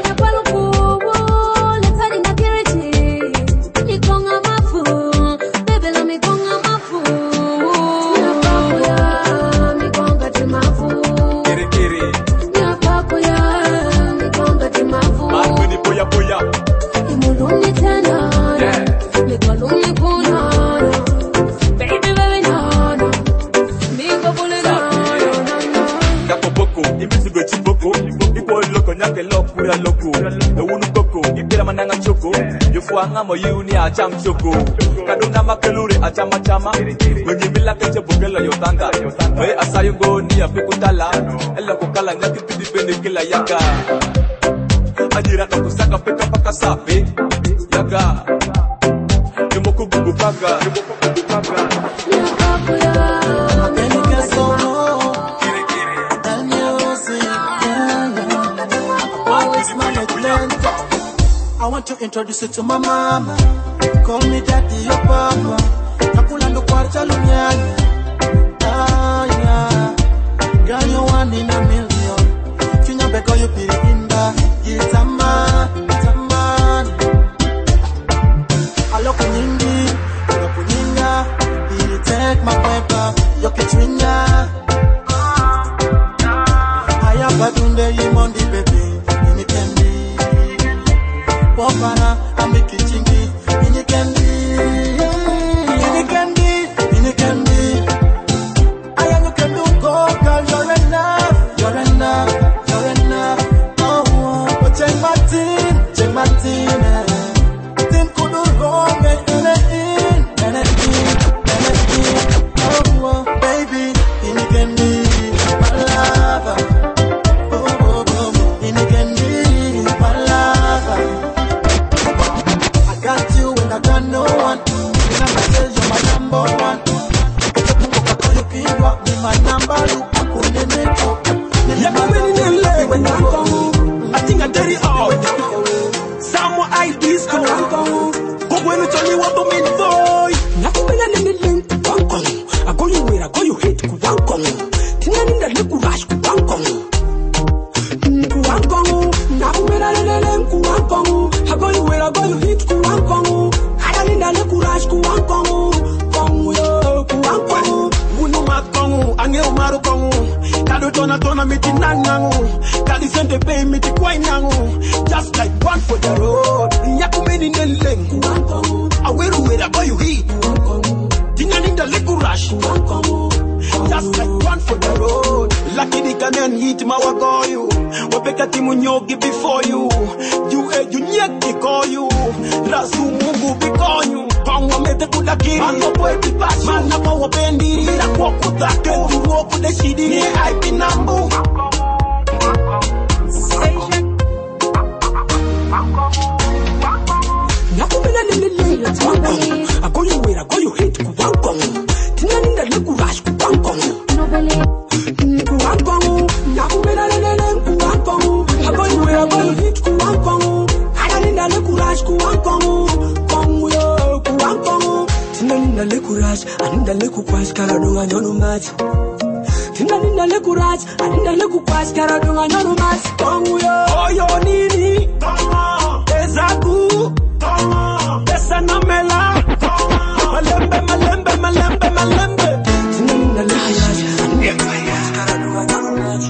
Wanga mo yuni acham choko kaduna makelure achama chama wenye mila keche bogela yotanga we asayungo ni apikutala ela kokala ngati pidipende kila yaka ajira kusaka peka paka sape yaga demoku bubu paga I want to introduce you to my mama. Call me daddy or papa. Nakula ndo kwarcha lunyanya. Ah, yeah. Girl, you one in a million. Finya beko you piri inda. It's a man, it's a man. I look kunyingi, I look kunyinga. He take my paper, you kitwinya. I am badunde yimondi baby. Ini kendi. Popana, I'm the kitchingi. Ini kendi. Ini kendi, ini kendi. I am you can do go, girl, you're enough, you're enough, you're enough. Oh, but check my team, team could do wrong, anything. Oh, baby, you can be my lover. Oh, you can be my lover. I got you and I got no one. When I say you're my number one. My number, look, I couldn't make up. I think I did it all. Some ideas come on. Go when you tell me what to mean, boy. Nothing when I need the link. I go you where I go, you hate Kuwankong. Tinani the little rush Kuwankong. Kuwankong. Now when I need the link Kuwankong. I go you where I go, you hate Kuwankong. I need the little rush Kuwankong. Kuwankong. Angeo maru kongu kado tona miti nangangu kadi sente pay miti kwai nangu just like one for the road nyaku meni nelengu aweru wera boy you hit tinani the liquor rush just like one for the road lakini kanen hit mawagoyu wapeka timu nyogi before you you nyeki call you rasu mungu bikonyu Pangwa mete kudakiri Mano boy bipachu Mana kwa wapendi Ila kwa kutake Uruo kudeshidi Nye aipi nambu Nakumina lelele Let's wankong I go you wait I go you hate Kuwankong Tinaninda leku rush Kuwankong Kuwankong Nakumina lelele Kuwankong I go you wait I go you hate Kuwankong Tinaninda leku rush Kuwankong Tinani le courage, aninda le courage, karadunga nyono mati. Tinani le courage, aninda le courage, karadunga nyono mati. Kongu yo, oyo nini, ezaku, esa namela, malembe. Tinani le courage, aninda le courage, karadunga nyono mati.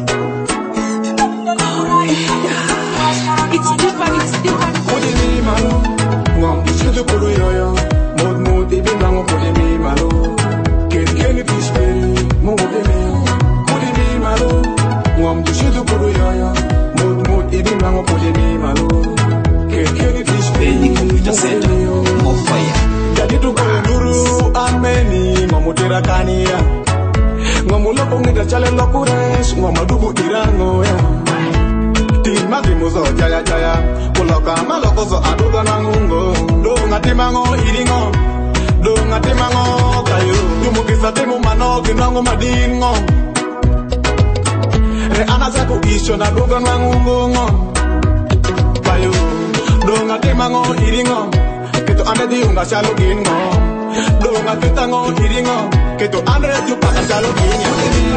It's different. Kodi ni manu, ngombi chudu kuru yoyo. Baby, I'm gonna put me malo. Can you fish me? Move me. Put me malo. Wam to shoot the Puruya. Mood, baby, I'm gonna put me malo. Can you fish me? The computer center of fire. Daddy to Guru and many Mamutera Kania. Mamula Ponga Challenge Lokures, Mamadubu Irango. Timatimuzo Jaya. Pulaka Malokoso Aduganango. Donatimango Iringo. Donga timango kayo Tumukisa timu mano kinango madingo Re anasako isho na doga nwangungo Kayo Donga timango iringo Kito ande diunga shalo gingo Donga titango iringo Kito ande jupaka shalo gingo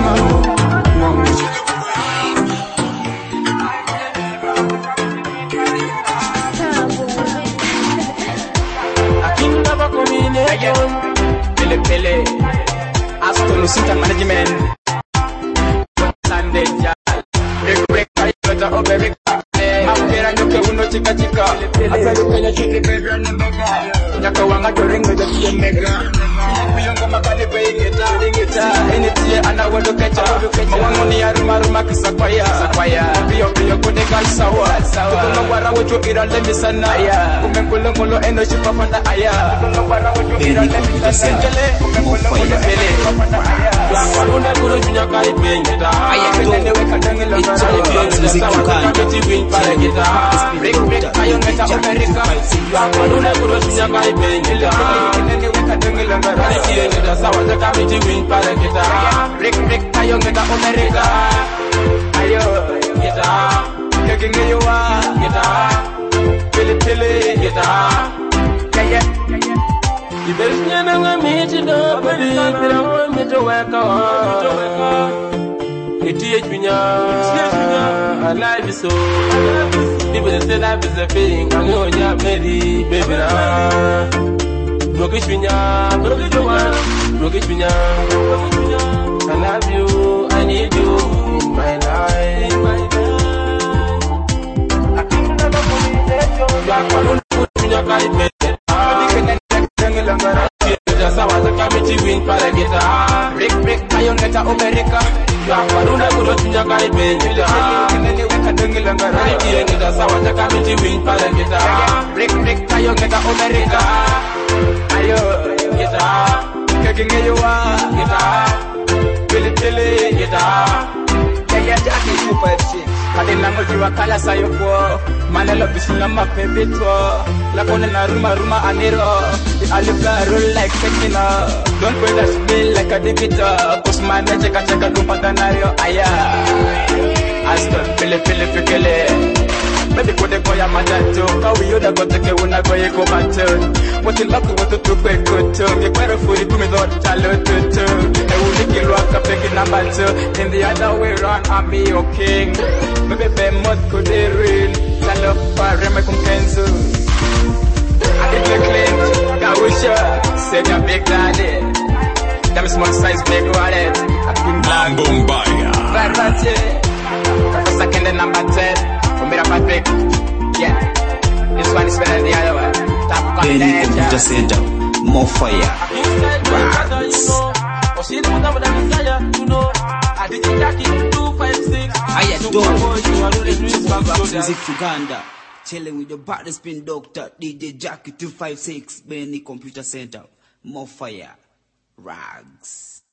Pele Asto Lucita Management Sunday Jal Break Kayota Oberika Mapera Nyoke Uno Chika Asa Yukanya Chiki Mega Nyaka Wanga Toringo Jaki Mega Miyongo Makane Bayingeta Enitie Anawado Kecha Mawango ni Aruma Kisakwaya Piyo Kodeka Sawa Kukunga Wara Wajo Ira Lemisana Kumenkulongolo Eno Shipapanda Aya Kukunga Wara Wajo Ira Lemisana Kumenkulongolo Pele Wanda Kuro Junya Kari Pengeta Kenene Weka Dangela Break Ayongeta America Wanda Kuro Junya Kari Pengeta Kenene Weka Dangela America Sawa Zaka Miti Wing Parageta Break Ayongeta America Ayo Geta Kegenge Yowa Geta Pili, guitar. Yeah. You better never meet you, nobody. You don't want me to work on. It's I like you so. People say life is a feeling. I know you're ready, baby. Brokish Pinya, Brokish Pinya. I love you, I need you in my life. I can never forget you. You are going to put in your carpet. Just I was a committee win for the guitar. Rick, Bayonetta, America. You are going to put in your carpet. Just I was a committee win for the guitar. Rick, Bayonetta, America. Ayo, guitar. Kicking you are guitar. Pili, guitar. Yeah, Jackie 256. Kadinango jiwa kala sayoko. Manelo bisina mapepito. Lakone na ruma anero. Alipla roll like Tekina. Don't put that spill like a dictator. Cause my check dumpatanario. Aya. Aston, Pili, Baby, put the boy a majato. How we you da go take una go yeko baton. What in luck what to quick good to. You better fool it me dot chalo to. I will lick you up picking number 2. In the other way round, I'm me your king. Baby, be mod could they real. Chalo for reme cum kenzo. I did the clean. Gawisha, said your big daddy. Them small size big wallet. Lambombaya. Versace. Second and number 10. Patrick, yeah, this one is better than the other one. Top Benny Computer Center, more fire. Music Uganda, chilling with the baddest spin doctor, DJ Jackie 256, Benny Computer Center, more fire. Rags.